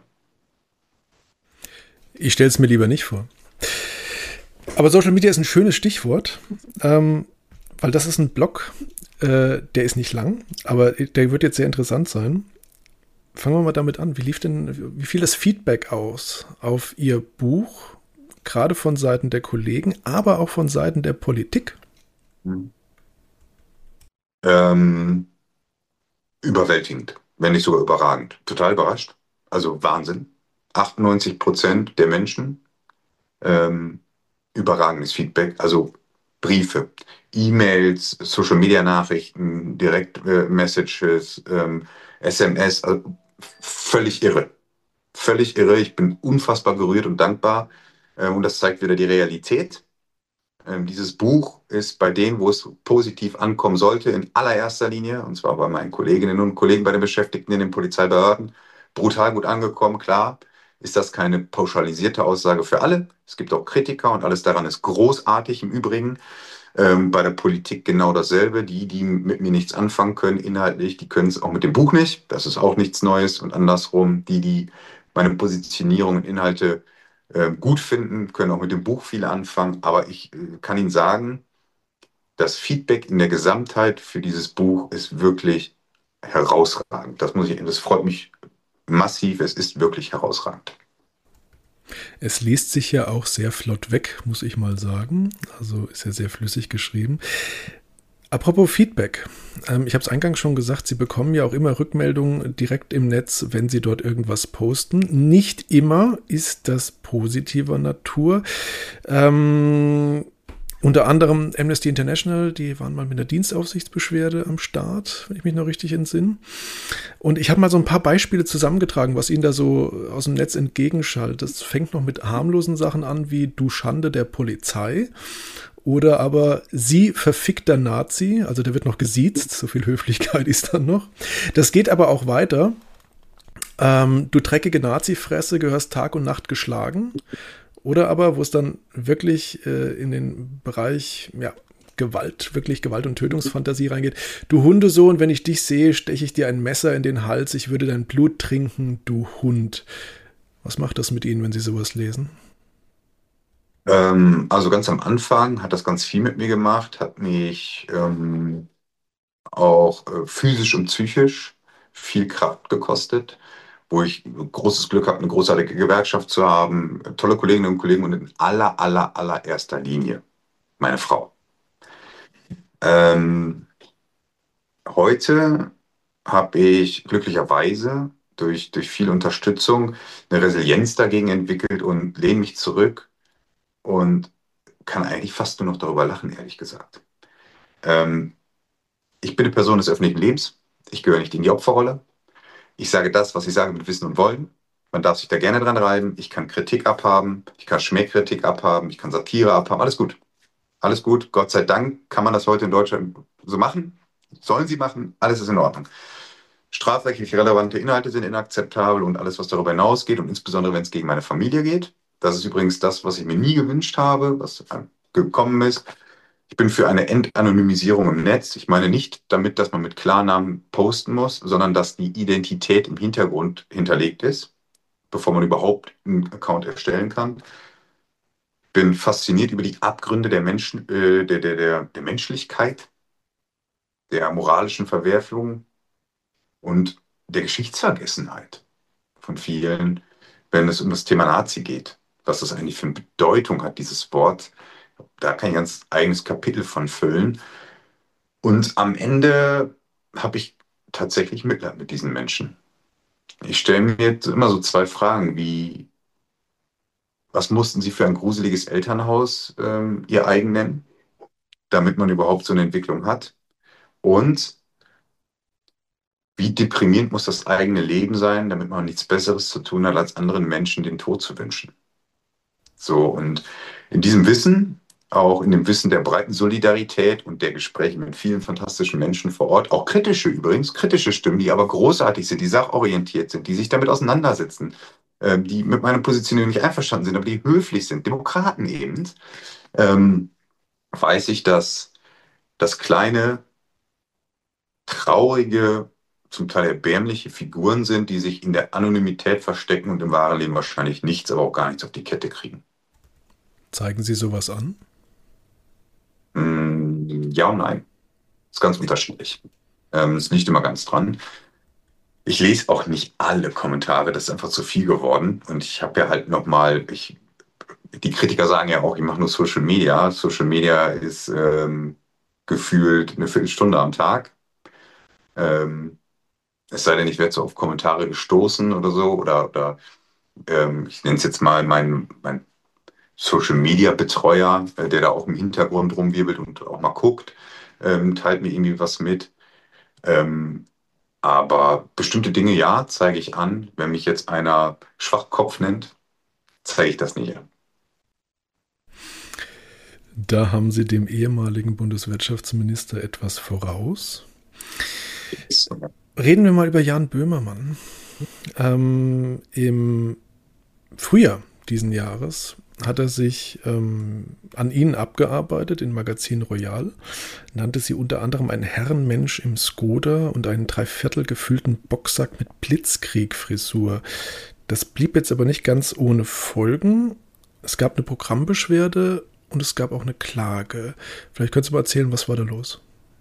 Ich stelle es mir lieber nicht vor. Aber Social Media ist ein schönes Stichwort, ähm, weil das ist ein Blog, äh, der ist nicht lang, aber der wird jetzt sehr interessant sein. Fangen wir mal damit an. Wie lief denn, wie fiel das Feedback aus auf Ihr Buch, gerade von Seiten der Kollegen, aber auch von Seiten der Politik? Mhm. Ähm, Überwältigend, wenn nicht sogar überragend. Total überrascht. Also Wahnsinn. achtundneunzig Prozent der Menschen, ähm, überragendes Feedback. Also Briefe, E-Mails, Social-Media-Nachrichten, Direct-Messages, ähm, S M S, also völlig irre. Völlig irre. Ich bin unfassbar gerührt und dankbar. Äh, und das zeigt wieder die Realität. Ähm, dieses Buch ist bei denen, wo es positiv ankommen sollte, in allererster Linie, und zwar bei meinen Kolleginnen und Kollegen, bei den Beschäftigten in den Polizeibehörden, brutal gut angekommen. Klar, ist das keine pauschalisierte Aussage für alle. Es gibt auch Kritiker und alles daran ist großartig im Übrigen. Ähm, bei der Politik genau dasselbe. Die, die mit mir nichts anfangen können inhaltlich, die können es auch mit dem Buch nicht. Das ist auch nichts Neues. Und andersrum, die, die meine Positionierung und Inhalte äh, gut finden, können auch mit dem Buch viel anfangen. Aber ich äh, kann Ihnen sagen, das Feedback in der Gesamtheit für dieses Buch ist wirklich herausragend. Das muss ich, das freut mich massiv. Es ist wirklich herausragend. Es liest sich ja auch sehr flott weg, muss ich mal sagen. Also ist ja sehr flüssig geschrieben. Apropos Feedback. Ähm, ich habe es eingangs schon gesagt, Sie bekommen ja auch immer Rückmeldungen direkt im Netz, wenn Sie dort irgendwas posten. Nicht immer ist das positiver Natur. Ähm, unter anderem Amnesty International, die waren mal mit einer Dienstaufsichtsbeschwerde am Start, wenn ich mich noch richtig entsinne. Und ich habe mal so ein paar Beispiele zusammengetragen, was Ihnen da so aus dem Netz entgegenschallt. Das fängt noch mit harmlosen Sachen an, wie Du Schande der Polizei. Oder aber Sie verfickter Nazi, also der wird noch gesiezt, so viel Höflichkeit ist dann noch. Das geht aber auch weiter. Ähm, du dreckige Nazi-Fresse, gehörst Tag und Nacht geschlagen. Oder aber, wo es dann wirklich äh, in den Bereich, ja, Gewalt, wirklich Gewalt- und Tötungsfantasie reingeht. Du Hundesohn, wenn ich dich sehe, steche ich dir ein Messer in den Hals, ich würde dein Blut trinken, du Hund. Was macht das mit Ihnen, wenn Sie sowas lesen? Ähm, also ganz am Anfang hat das ganz viel mit mir gemacht, hat mich ähm, auch äh, physisch und psychisch viel Kraft gekostet, wo ich großes Glück habe, eine großartige Gewerkschaft zu haben, tolle Kolleginnen und Kollegen und in aller, aller, allererster Linie meine Frau. Ähm, Heute habe ich glücklicherweise durch, durch viel Unterstützung eine Resilienz dagegen entwickelt und lehne mich zurück und kann eigentlich fast nur noch darüber lachen, ehrlich gesagt. Ähm, Ich bin eine Person des öffentlichen Lebens. Ich gehöre nicht in die Opferrolle. Ich sage das, was ich sage, mit Wissen und Wollen. Man darf sich da gerne dran reiben. Ich kann Kritik abhaben. Ich kann Schmähkritik abhaben. Ich kann Satire abhaben. Alles gut. Alles gut. Gott sei Dank kann man das heute in Deutschland so machen. Sollen sie machen. Alles ist in Ordnung. Strafrechtlich relevante Inhalte sind inakzeptabel und alles, was darüber hinausgeht und insbesondere, wenn es gegen meine Familie geht. Das ist übrigens das, was ich mir nie gewünscht habe, was gekommen ist. Ich bin für eine Entanonymisierung im Netz. Ich meine nicht damit, dass man mit Klarnamen posten muss, sondern dass die Identität im Hintergrund hinterlegt ist, bevor man überhaupt einen Account erstellen kann. Bin fasziniert über die Abgründe der Menschen, äh, der, der, der, der Menschlichkeit, der moralischen Verwerfung und der Geschichtsvergessenheit von vielen, wenn es um das Thema Nazi geht. Was das eigentlich für eine Bedeutung hat, dieses Wort. Da kann ich ein ganz eigenes Kapitel von füllen. Und am Ende habe ich tatsächlich Mitleid mit diesen Menschen. Ich stelle mir jetzt immer so zwei Fragen, wie, was mussten sie für ein gruseliges Elternhaus ähm, ihr eigen nennen, damit man überhaupt so eine Entwicklung hat? Und wie deprimierend muss das eigene Leben sein, damit man nichts Besseres zu tun hat, als anderen Menschen den Tod zu wünschen? So, und in diesem Wissen, auch in dem Wissen der breiten Solidarität und der Gespräche mit vielen fantastischen Menschen vor Ort, auch kritische übrigens, kritische Stimmen, die aber großartig sind, die sachorientiert sind, die sich damit auseinandersetzen, äh, die mit meiner Positionierung nicht einverstanden sind, aber die höflich sind, Demokraten eben, ähm, weiß ich, dass das kleine, traurige, zum Teil erbärmliche Figuren sind, die sich in der Anonymität verstecken und im wahren Leben wahrscheinlich nichts, aber auch gar nichts auf die Kette kriegen. Zeigen Sie sowas an? Mm, ja und nein. Ist ganz unterschiedlich. Ähm, es liegt immer ganz dran. Ich lese auch nicht alle Kommentare, das ist einfach zu viel geworden. Und ich habe ja halt nochmal, ich, die Kritiker sagen ja auch, ich mache nur Social Media. Social Media ist ähm, gefühlt eine Viertelstunde am Tag. Ähm, es sei denn, ich werde so auf Kommentare gestoßen oder so. Oder, oder ähm, ich nenne es jetzt mal mein, mein Social Media Betreuer, äh, der da auch im Hintergrund rumwirbelt und auch mal guckt, ähm, teilt mir irgendwie was mit. Ähm, aber bestimmte Dinge, ja, zeige ich an. Wenn mich jetzt einer Schwachkopf nennt, zeige ich das nicht an. Da haben Sie dem ehemaligen Bundeswirtschaftsminister etwas voraus. Reden wir mal über Jan Böhmermann. Ähm, Im Frühjahr diesen Jahres hat er sich ähm, an Ihnen abgearbeitet in Magazin Royal, nannte Sie unter anderem einen Herrenmensch im Skoda und einen dreiviertel gefüllten Boxsack mit Blitzkrieg-Frisur. Das blieb jetzt aber nicht ganz ohne Folgen. Es gab eine Programmbeschwerde und es gab auch eine Klage. Vielleicht könntest du mal erzählen, was war da los?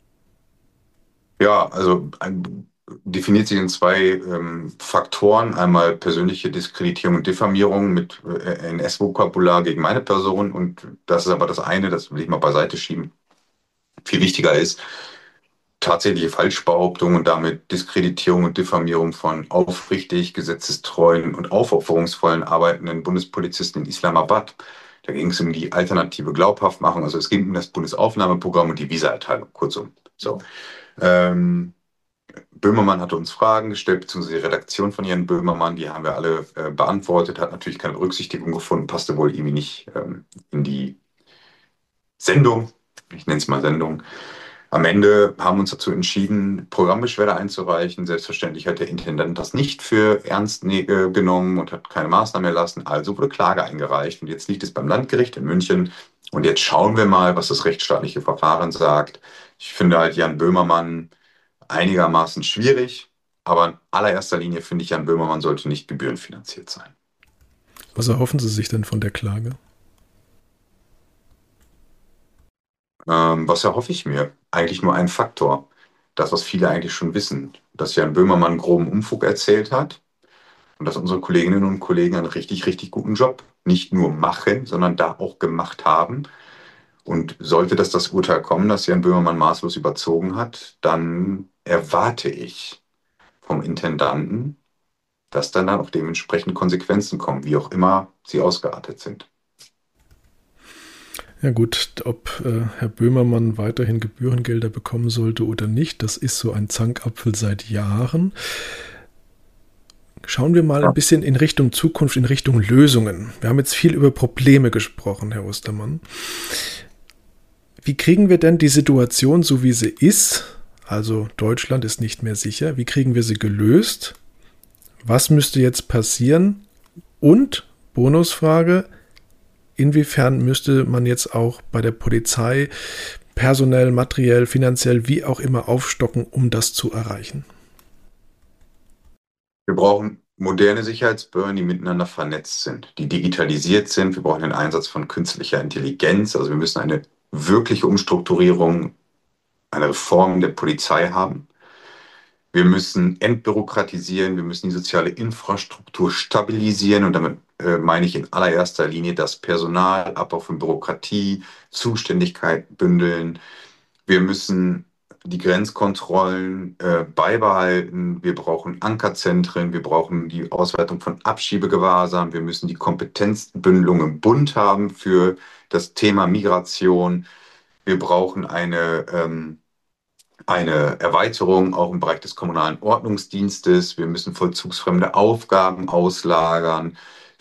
Ja, also ein, definiert sich in zwei ähm, Faktoren. Einmal persönliche Diskreditierung und Diffamierung mit äh, N S-Vokabular gegen meine Person. Und das ist aber das eine, das will ich mal beiseite schieben. Viel wichtiger ist tatsächliche Falschbehauptung und damit Diskreditierung und Diffamierung von aufrichtig, gesetzestreuen und aufopferungsvollen arbeitenden Bundespolizisten in Islamabad. Da ging es um die alternative Glaubhaftmachung. Also es ging um das Bundesaufnahmeprogramm und die Visaerteilung, kurzum. So. Ähm, Böhmermann hatte uns Fragen gestellt, beziehungsweise die Redaktion von Jan Böhmermann, die haben wir alle äh, beantwortet, hat natürlich keine Berücksichtigung gefunden, passte wohl irgendwie nicht ähm, in die Sendung. Ich nenne es mal Sendung. Am Ende haben wir uns dazu entschieden, Programmbeschwerde einzureichen. Selbstverständlich hat der Intendant das nicht für ernst ne- äh, genommen und hat keine Maßnahmen erlassen. Also wurde Klage eingereicht. Und jetzt liegt es beim Landgericht in München. Und jetzt schauen wir mal, was das rechtsstaatliche Verfahren sagt. Ich finde halt Jan Böhmermann einigermaßen schwierig. Aber in allererster Linie finde ich, Jan Böhmermann sollte nicht gebührenfinanziert sein. Was erhoffen Sie sich denn von der Klage? Ähm, was erhoffe ich mir? Eigentlich nur ein Faktor. Das, was viele eigentlich schon wissen, dass Jan Böhmermann groben Unfug erzählt hat und dass unsere Kolleginnen und Kollegen einen richtig, richtig guten Job nicht nur machen, sondern da auch gemacht haben. Und sollte das das Urteil kommen, dass Jan Böhmermann maßlos überzogen hat, dann erwarte ich vom Intendanten, dass dann, dann auch dementsprechend Konsequenzen kommen, wie auch immer sie ausgeartet sind. Ja gut, ob äh, Herr Böhmermann weiterhin Gebührengelder bekommen sollte oder nicht, das ist so ein Zankapfel seit Jahren. Schauen wir mal ein bisschen in Richtung Zukunft, in Richtung Lösungen. Wir haben jetzt viel über Probleme gesprochen, Herr Ostermann. Wie kriegen wir denn die Situation, so wie sie ist, also Deutschland ist nicht mehr sicher, wie kriegen wir sie gelöst? Was müsste jetzt passieren? Und, Bonusfrage, inwiefern müsste man jetzt auch bei der Polizei personell, materiell, finanziell, wie auch immer aufstocken, um das zu erreichen? Wir brauchen moderne Sicherheitsbehörden, die miteinander vernetzt sind, die digitalisiert sind. Wir brauchen den Einsatz von künstlicher Intelligenz. Also wir müssen eine wirkliche Umstrukturierung, eine Reform der Polizei haben. Wir müssen entbürokratisieren, wir müssen die soziale Infrastruktur stabilisieren und damit äh, meine ich in allererster Linie das Personal, Abbau von Bürokratie, Zuständigkeit bündeln. Wir müssen die Grenzkontrollen äh, beibehalten. Wir brauchen Ankerzentren. Wir brauchen die Ausweitung von Abschiebegewahrsam. Wir müssen die Kompetenzbündelung im Bund haben für das Thema Migration. Wir brauchen eine, ähm, eine Erweiterung auch im Bereich des kommunalen Ordnungsdienstes. Wir müssen vollzugsfremde Aufgaben auslagern.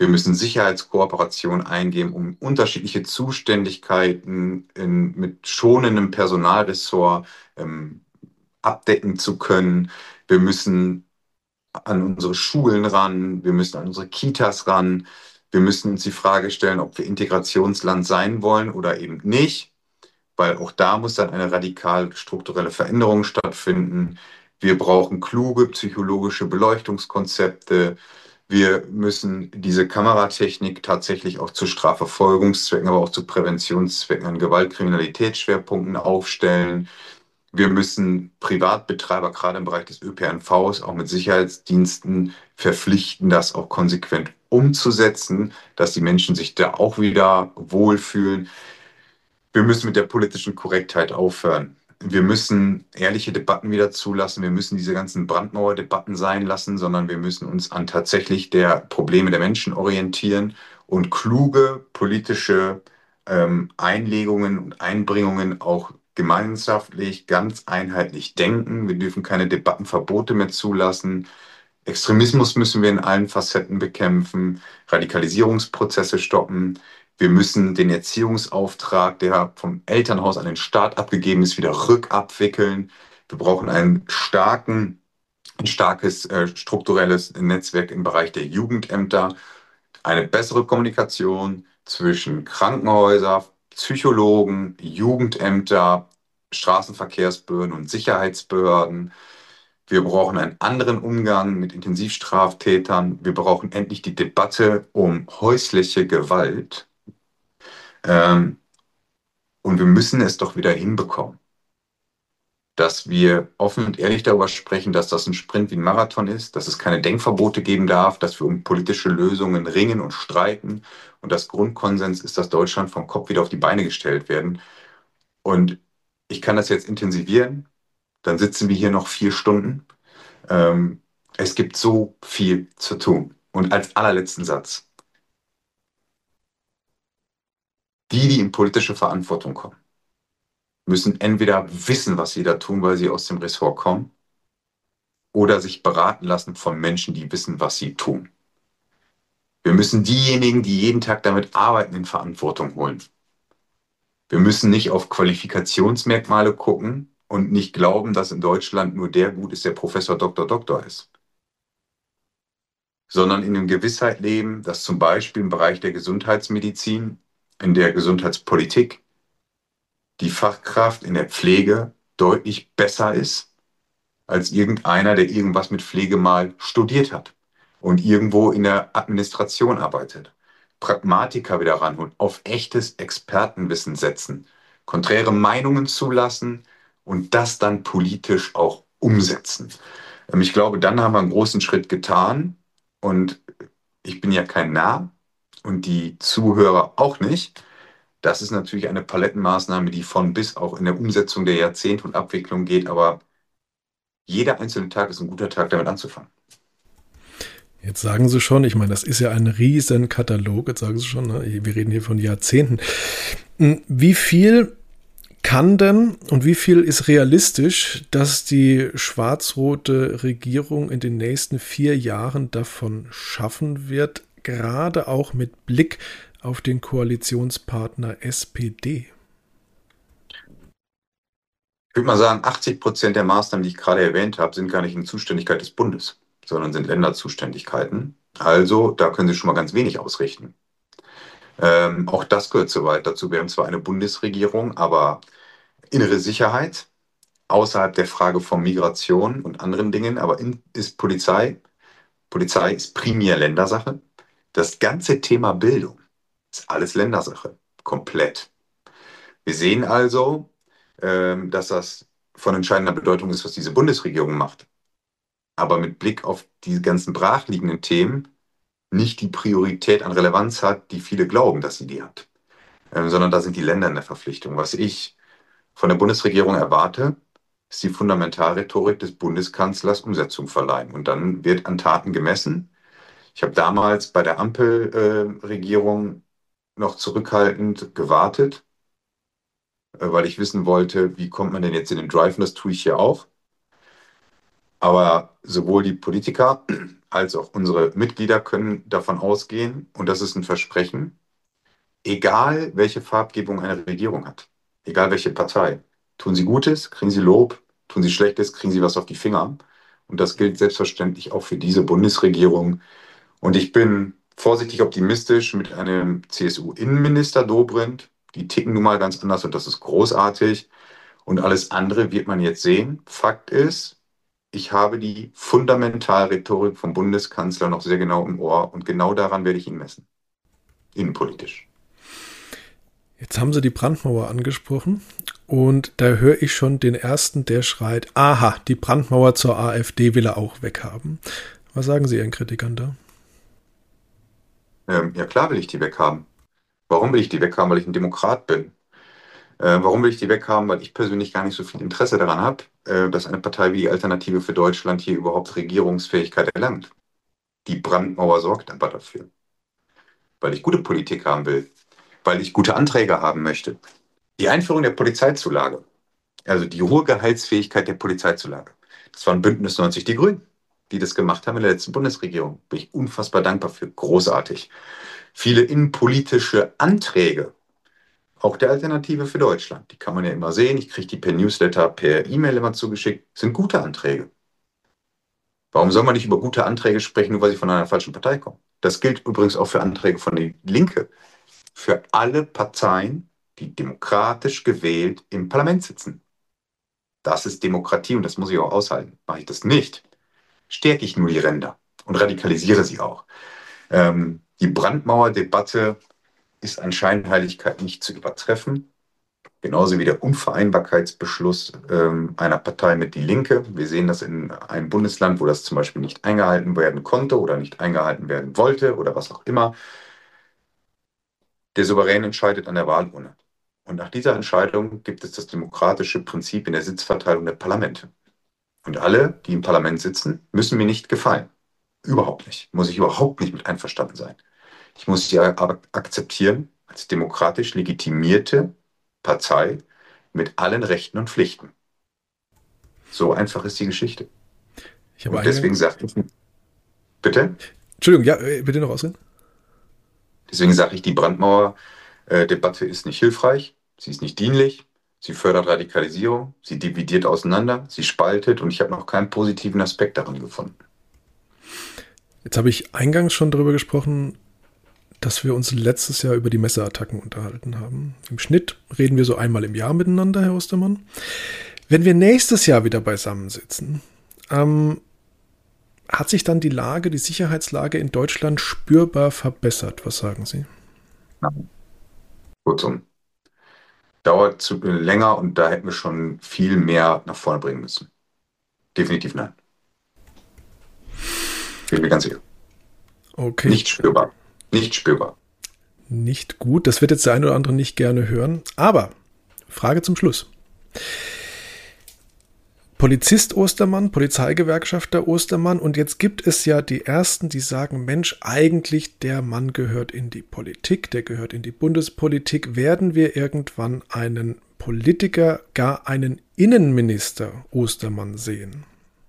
Wir müssen Sicherheitskooperation eingehen, um unterschiedliche Zuständigkeiten in, mit schonendem Personalressort ähm, abdecken zu können. Wir müssen an unsere Schulen ran, wir müssen an unsere Kitas ran. Wir müssen uns die Frage stellen, ob wir Integrationsland sein wollen oder eben nicht, weil auch da muss dann eine radikal strukturelle Veränderung stattfinden. Wir brauchen kluge psychologische Beleuchtungskonzepte. Wir müssen diese Kameratechnik tatsächlich auch zu Strafverfolgungszwecken, aber auch zu Präventionszwecken an Gewaltkriminalitätsschwerpunkten aufstellen. Wir müssen Privatbetreiber, gerade im Bereich des Ö P N Vs, auch mit Sicherheitsdiensten verpflichten, das auch konsequent umzusetzen, dass die Menschen sich da auch wieder wohlfühlen. Wir müssen mit der politischen Korrektheit aufhören. Wir müssen ehrliche Debatten wieder zulassen. Wir müssen diese ganzen Brandmauerdebatten sein lassen, sondern wir müssen uns an tatsächlich der Probleme der Menschen orientieren und kluge politische ähm, Einlegungen und Einbringungen auch gemeinschaftlich, ganz einheitlich denken. Wir dürfen keine Debattenverbote mehr zulassen. Extremismus müssen wir in allen Facetten bekämpfen, Radikalisierungsprozesse stoppen. Wir müssen den Erziehungsauftrag, der vom Elternhaus an den Staat abgegeben ist, wieder rückabwickeln. Wir brauchen einen starken, ein starkes äh, strukturelles Netzwerk im Bereich der Jugendämter, eine bessere Kommunikation zwischen Krankenhäusern, Psychologen, Jugendämter, Straßenverkehrsbehörden und Sicherheitsbehörden. Wir brauchen einen anderen Umgang mit Intensivstraftätern. Wir brauchen endlich die Debatte um häusliche Gewalt. Ähm, und wir müssen es doch wieder hinbekommen, dass wir offen und ehrlich darüber sprechen, dass das ein Sprint wie ein Marathon ist, dass es keine Denkverbote geben darf, dass wir um politische Lösungen ringen und streiten. Und das Grundkonsens ist, dass Deutschland vom Kopf wieder auf die Beine gestellt werden. Und ich kann das jetzt intensivieren. Dann sitzen wir hier noch vier Stunden. Ähm, es gibt so viel zu tun. Und als allerletzten Satz, die, die in politische Verantwortung kommen, müssen entweder wissen, was sie da tun, weil sie aus dem Ressort kommen, oder sich beraten lassen von Menschen, die wissen, was sie tun. Wir müssen diejenigen, die jeden Tag damit arbeiten, in Verantwortung holen. Wir müssen nicht auf Qualifikationsmerkmale gucken und nicht glauben, dass in Deutschland nur der gut ist, der Professor Doktor Doktor ist, sondern in der Gewissheit leben, dass zum Beispiel im Bereich der Gesundheitsmedizin, in der Gesundheitspolitik, die Fachkraft in der Pflege deutlich besser ist als irgendeiner, der irgendwas mit Pflege mal studiert hat und irgendwo in der Administration arbeitet. Pragmatiker wieder ranholen, auf echtes Expertenwissen setzen, konträre Meinungen zulassen und das dann politisch auch umsetzen. Ähm, Ich glaube, dann haben wir einen großen Schritt getan und ich bin ja kein Narr und die Zuhörer auch nicht. Das ist natürlich eine Palettenmaßnahme, die von bis auch in der Umsetzung der Jahrzehnte und Abwicklung geht, aber jeder einzelne Tag ist ein guter Tag, damit anzufangen. Jetzt sagen Sie schon, ich meine, das ist ja ein riesen Katalog, jetzt sagen Sie schon, ne? Wir reden hier von Jahrzehnten. Wie viel kann denn und wie viel ist realistisch, dass die schwarz-rote Regierung in den nächsten vier Jahren davon schaffen wird, gerade auch mit Blick auf den Koalitionspartner S P D? Ich würde mal sagen, achtzig Prozent der Maßnahmen, die ich gerade erwähnt habe, sind gar nicht in Zuständigkeit des Bundes, sondern sind Länderzuständigkeiten. Also da können Sie schon mal ganz wenig ausrichten. Ähm, auch das gehört soweit dazu. Wir haben zwar eine Bundesregierung, aber innere Sicherheit außerhalb der Frage von Migration und anderen Dingen, aber in, ist Polizei. Polizei ist primär Ländersache. Das ganze Thema Bildung ist alles Ländersache, komplett. Wir sehen also, ähm, dass das von entscheidender Bedeutung ist, was diese Bundesregierung macht. Aber mit Blick auf die ganzen brachliegenden Themen nicht die Priorität an Relevanz hat, die viele glauben, dass sie die hat. Ähm, sondern da sind die Länder in der Verpflichtung. Was ich von der Bundesregierung erwarte, ist die Fundamentalrhetorik des Bundeskanzlers Umsetzung verleihen. Und dann wird an Taten gemessen. Ich habe damals bei der Ampelregierung noch zurückhaltend gewartet, äh, weil ich wissen wollte, wie kommt man denn jetzt in den Drive? Und das tue ich hier auch. Aber sowohl die Politiker als auch unsere Mitglieder können davon ausgehen, und das ist ein Versprechen, egal welche Farbgebung eine Regierung hat, egal welche Partei, tun sie Gutes, kriegen sie Lob, tun sie Schlechtes, kriegen sie was auf die Finger. Und das gilt selbstverständlich auch für diese Bundesregierung. Und ich bin vorsichtig optimistisch mit einem C S U-Innenminister Dobrindt. Die ticken nun mal ganz anders und das ist großartig. Und alles andere wird man jetzt sehen. Fakt ist, ich habe die Fundamentalrhetorik vom Bundeskanzler noch sehr genau im Ohr und genau daran werde ich ihn messen. Innenpolitisch. Jetzt haben Sie die Brandmauer angesprochen und da höre ich schon den ersten, der schreit, aha, die Brandmauer zur AfD will er auch weghaben. Was sagen Sie Ihren Kritikern da? Ähm, ja klar will ich die weghaben. Warum will ich die weghaben? Weil ich ein Demokrat bin. Äh, warum will ich die weghaben? Weil ich persönlich gar nicht so viel Interesse daran habe, äh, dass eine Partei wie die Alternative für Deutschland hier überhaupt Regierungsfähigkeit erlangt. Die Brandmauer sorgt aber dafür. Weil ich gute Politik haben will. Weil ich gute Anträge haben möchte. Die Einführung der Polizeizulage, also die hohe Gehaltsfähigkeit der Polizeizulage, das waren Bündnis neunzig Die Grünen, die das gemacht haben in der letzten Bundesregierung. Bin ich unfassbar dankbar für. Großartig. Viele innenpolitische Anträge, auch der Alternative für Deutschland, die kann man ja immer sehen. Ich kriege die per Newsletter, per E-Mail immer zugeschickt. Sind gute Anträge. Warum soll man nicht über gute Anträge sprechen, nur weil sie von einer falschen Partei kommen? Das gilt übrigens auch für Anträge von der Linke. Für alle Parteien, die demokratisch gewählt im Parlament sitzen. Das ist Demokratie und das muss ich auch aushalten. Mache ich das nicht, stärke ich nur die Ränder und radikalisiere sie auch. Ähm, die Brandmauerdebatte ist an Scheinheiligkeit nicht zu übertreffen. Genauso wie der Unvereinbarkeitsbeschluss ähm, einer Partei mit Die Linke. Wir sehen das in einem Bundesland, wo das zum Beispiel nicht eingehalten werden konnte oder nicht eingehalten werden wollte oder was auch immer. Der Souverän entscheidet an der Wahlurne. Und nach dieser Entscheidung gibt es das demokratische Prinzip in der Sitzverteilung der Parlamente. Und alle, die im Parlament sitzen, müssen mir nicht gefallen. Überhaupt nicht. Muss ich überhaupt nicht mit einverstanden sein. Ich muss sie aber akzeptieren als demokratisch legitimierte Partei mit allen Rechten und Pflichten. So einfach ist die Geschichte. Ich habe Und deswegen eingangs... sage ich, bitte? Entschuldigung, ja, bitte noch ausreden. Deswegen sage ich, die Brandmauer-Debatte ist nicht hilfreich, sie ist nicht dienlich, sie fördert Radikalisierung, sie dividiert auseinander, sie spaltet und ich habe noch keinen positiven Aspekt daran gefunden. Jetzt habe ich eingangs schon darüber gesprochen, dass wir uns letztes Jahr über die Messerattacken unterhalten haben. Im Schnitt reden wir so einmal im Jahr miteinander, Herr Ostermann. Wenn wir nächstes Jahr wieder beisammensitzen, ähm, hat sich dann die Lage, die Sicherheitslage in Deutschland spürbar verbessert? Was sagen Sie? Nein. Kurzum, dauert zu, länger und da hätten wir schon viel mehr nach vorne bringen müssen. Definitiv nein. Bin mir ganz sicher. Okay. Nicht spürbar. Nicht spürbar. Nicht gut. Das wird jetzt der eine oder andere nicht gerne hören. Aber, Frage zum Schluss. Polizist Ostermann, Polizeigewerkschafter Ostermann und jetzt gibt es ja die Ersten, die sagen, Mensch, eigentlich der Mann gehört in die Politik, der gehört in die Bundespolitik. Werden wir irgendwann einen Politiker, gar einen Innenminister Ostermann sehen?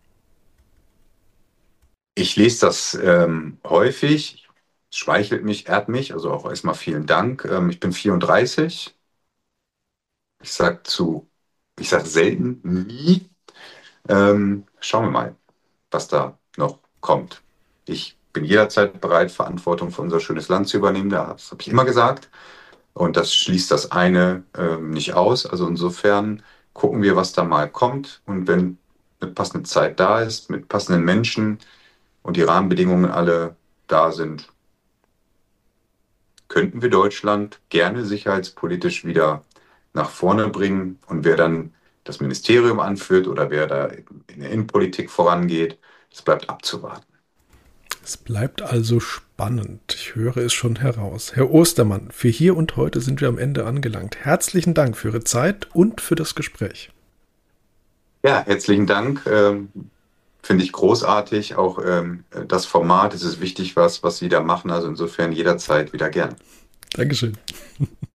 Ich lese das ähm, häufig, es schmeichelt mich, ehrt mich, also auch erstmal vielen Dank. Ähm, ich bin vierunddreißig. Ich sage zu, ich sage selten, nie. Ähm, schauen wir mal, was da noch kommt. Ich bin jederzeit bereit, Verantwortung für unser schönes Land zu übernehmen. Das habe ich immer gesagt. Und das schließt das eine ähm, nicht aus. Also insofern gucken wir, was da mal kommt. Und wenn eine passende Zeit da ist, mit passenden Menschen und die Rahmenbedingungen alle da sind, könnten wir Deutschland gerne sicherheitspolitisch wieder nach vorne bringen. Und wer dann das Ministerium anführt oder wer da in der Innenpolitik vorangeht, das bleibt abzuwarten. Es bleibt also spannend. Ich höre es schon heraus. Herr Ostermann, für hier und heute sind wir am Ende angelangt. Herzlichen Dank für Ihre Zeit und für das Gespräch. Ja, herzlichen Dank. Ähm, finde ich großartig. Auch ähm, das Format, es ist wichtig, was, was Sie da machen. Also insofern jederzeit wieder gern. Dankeschön.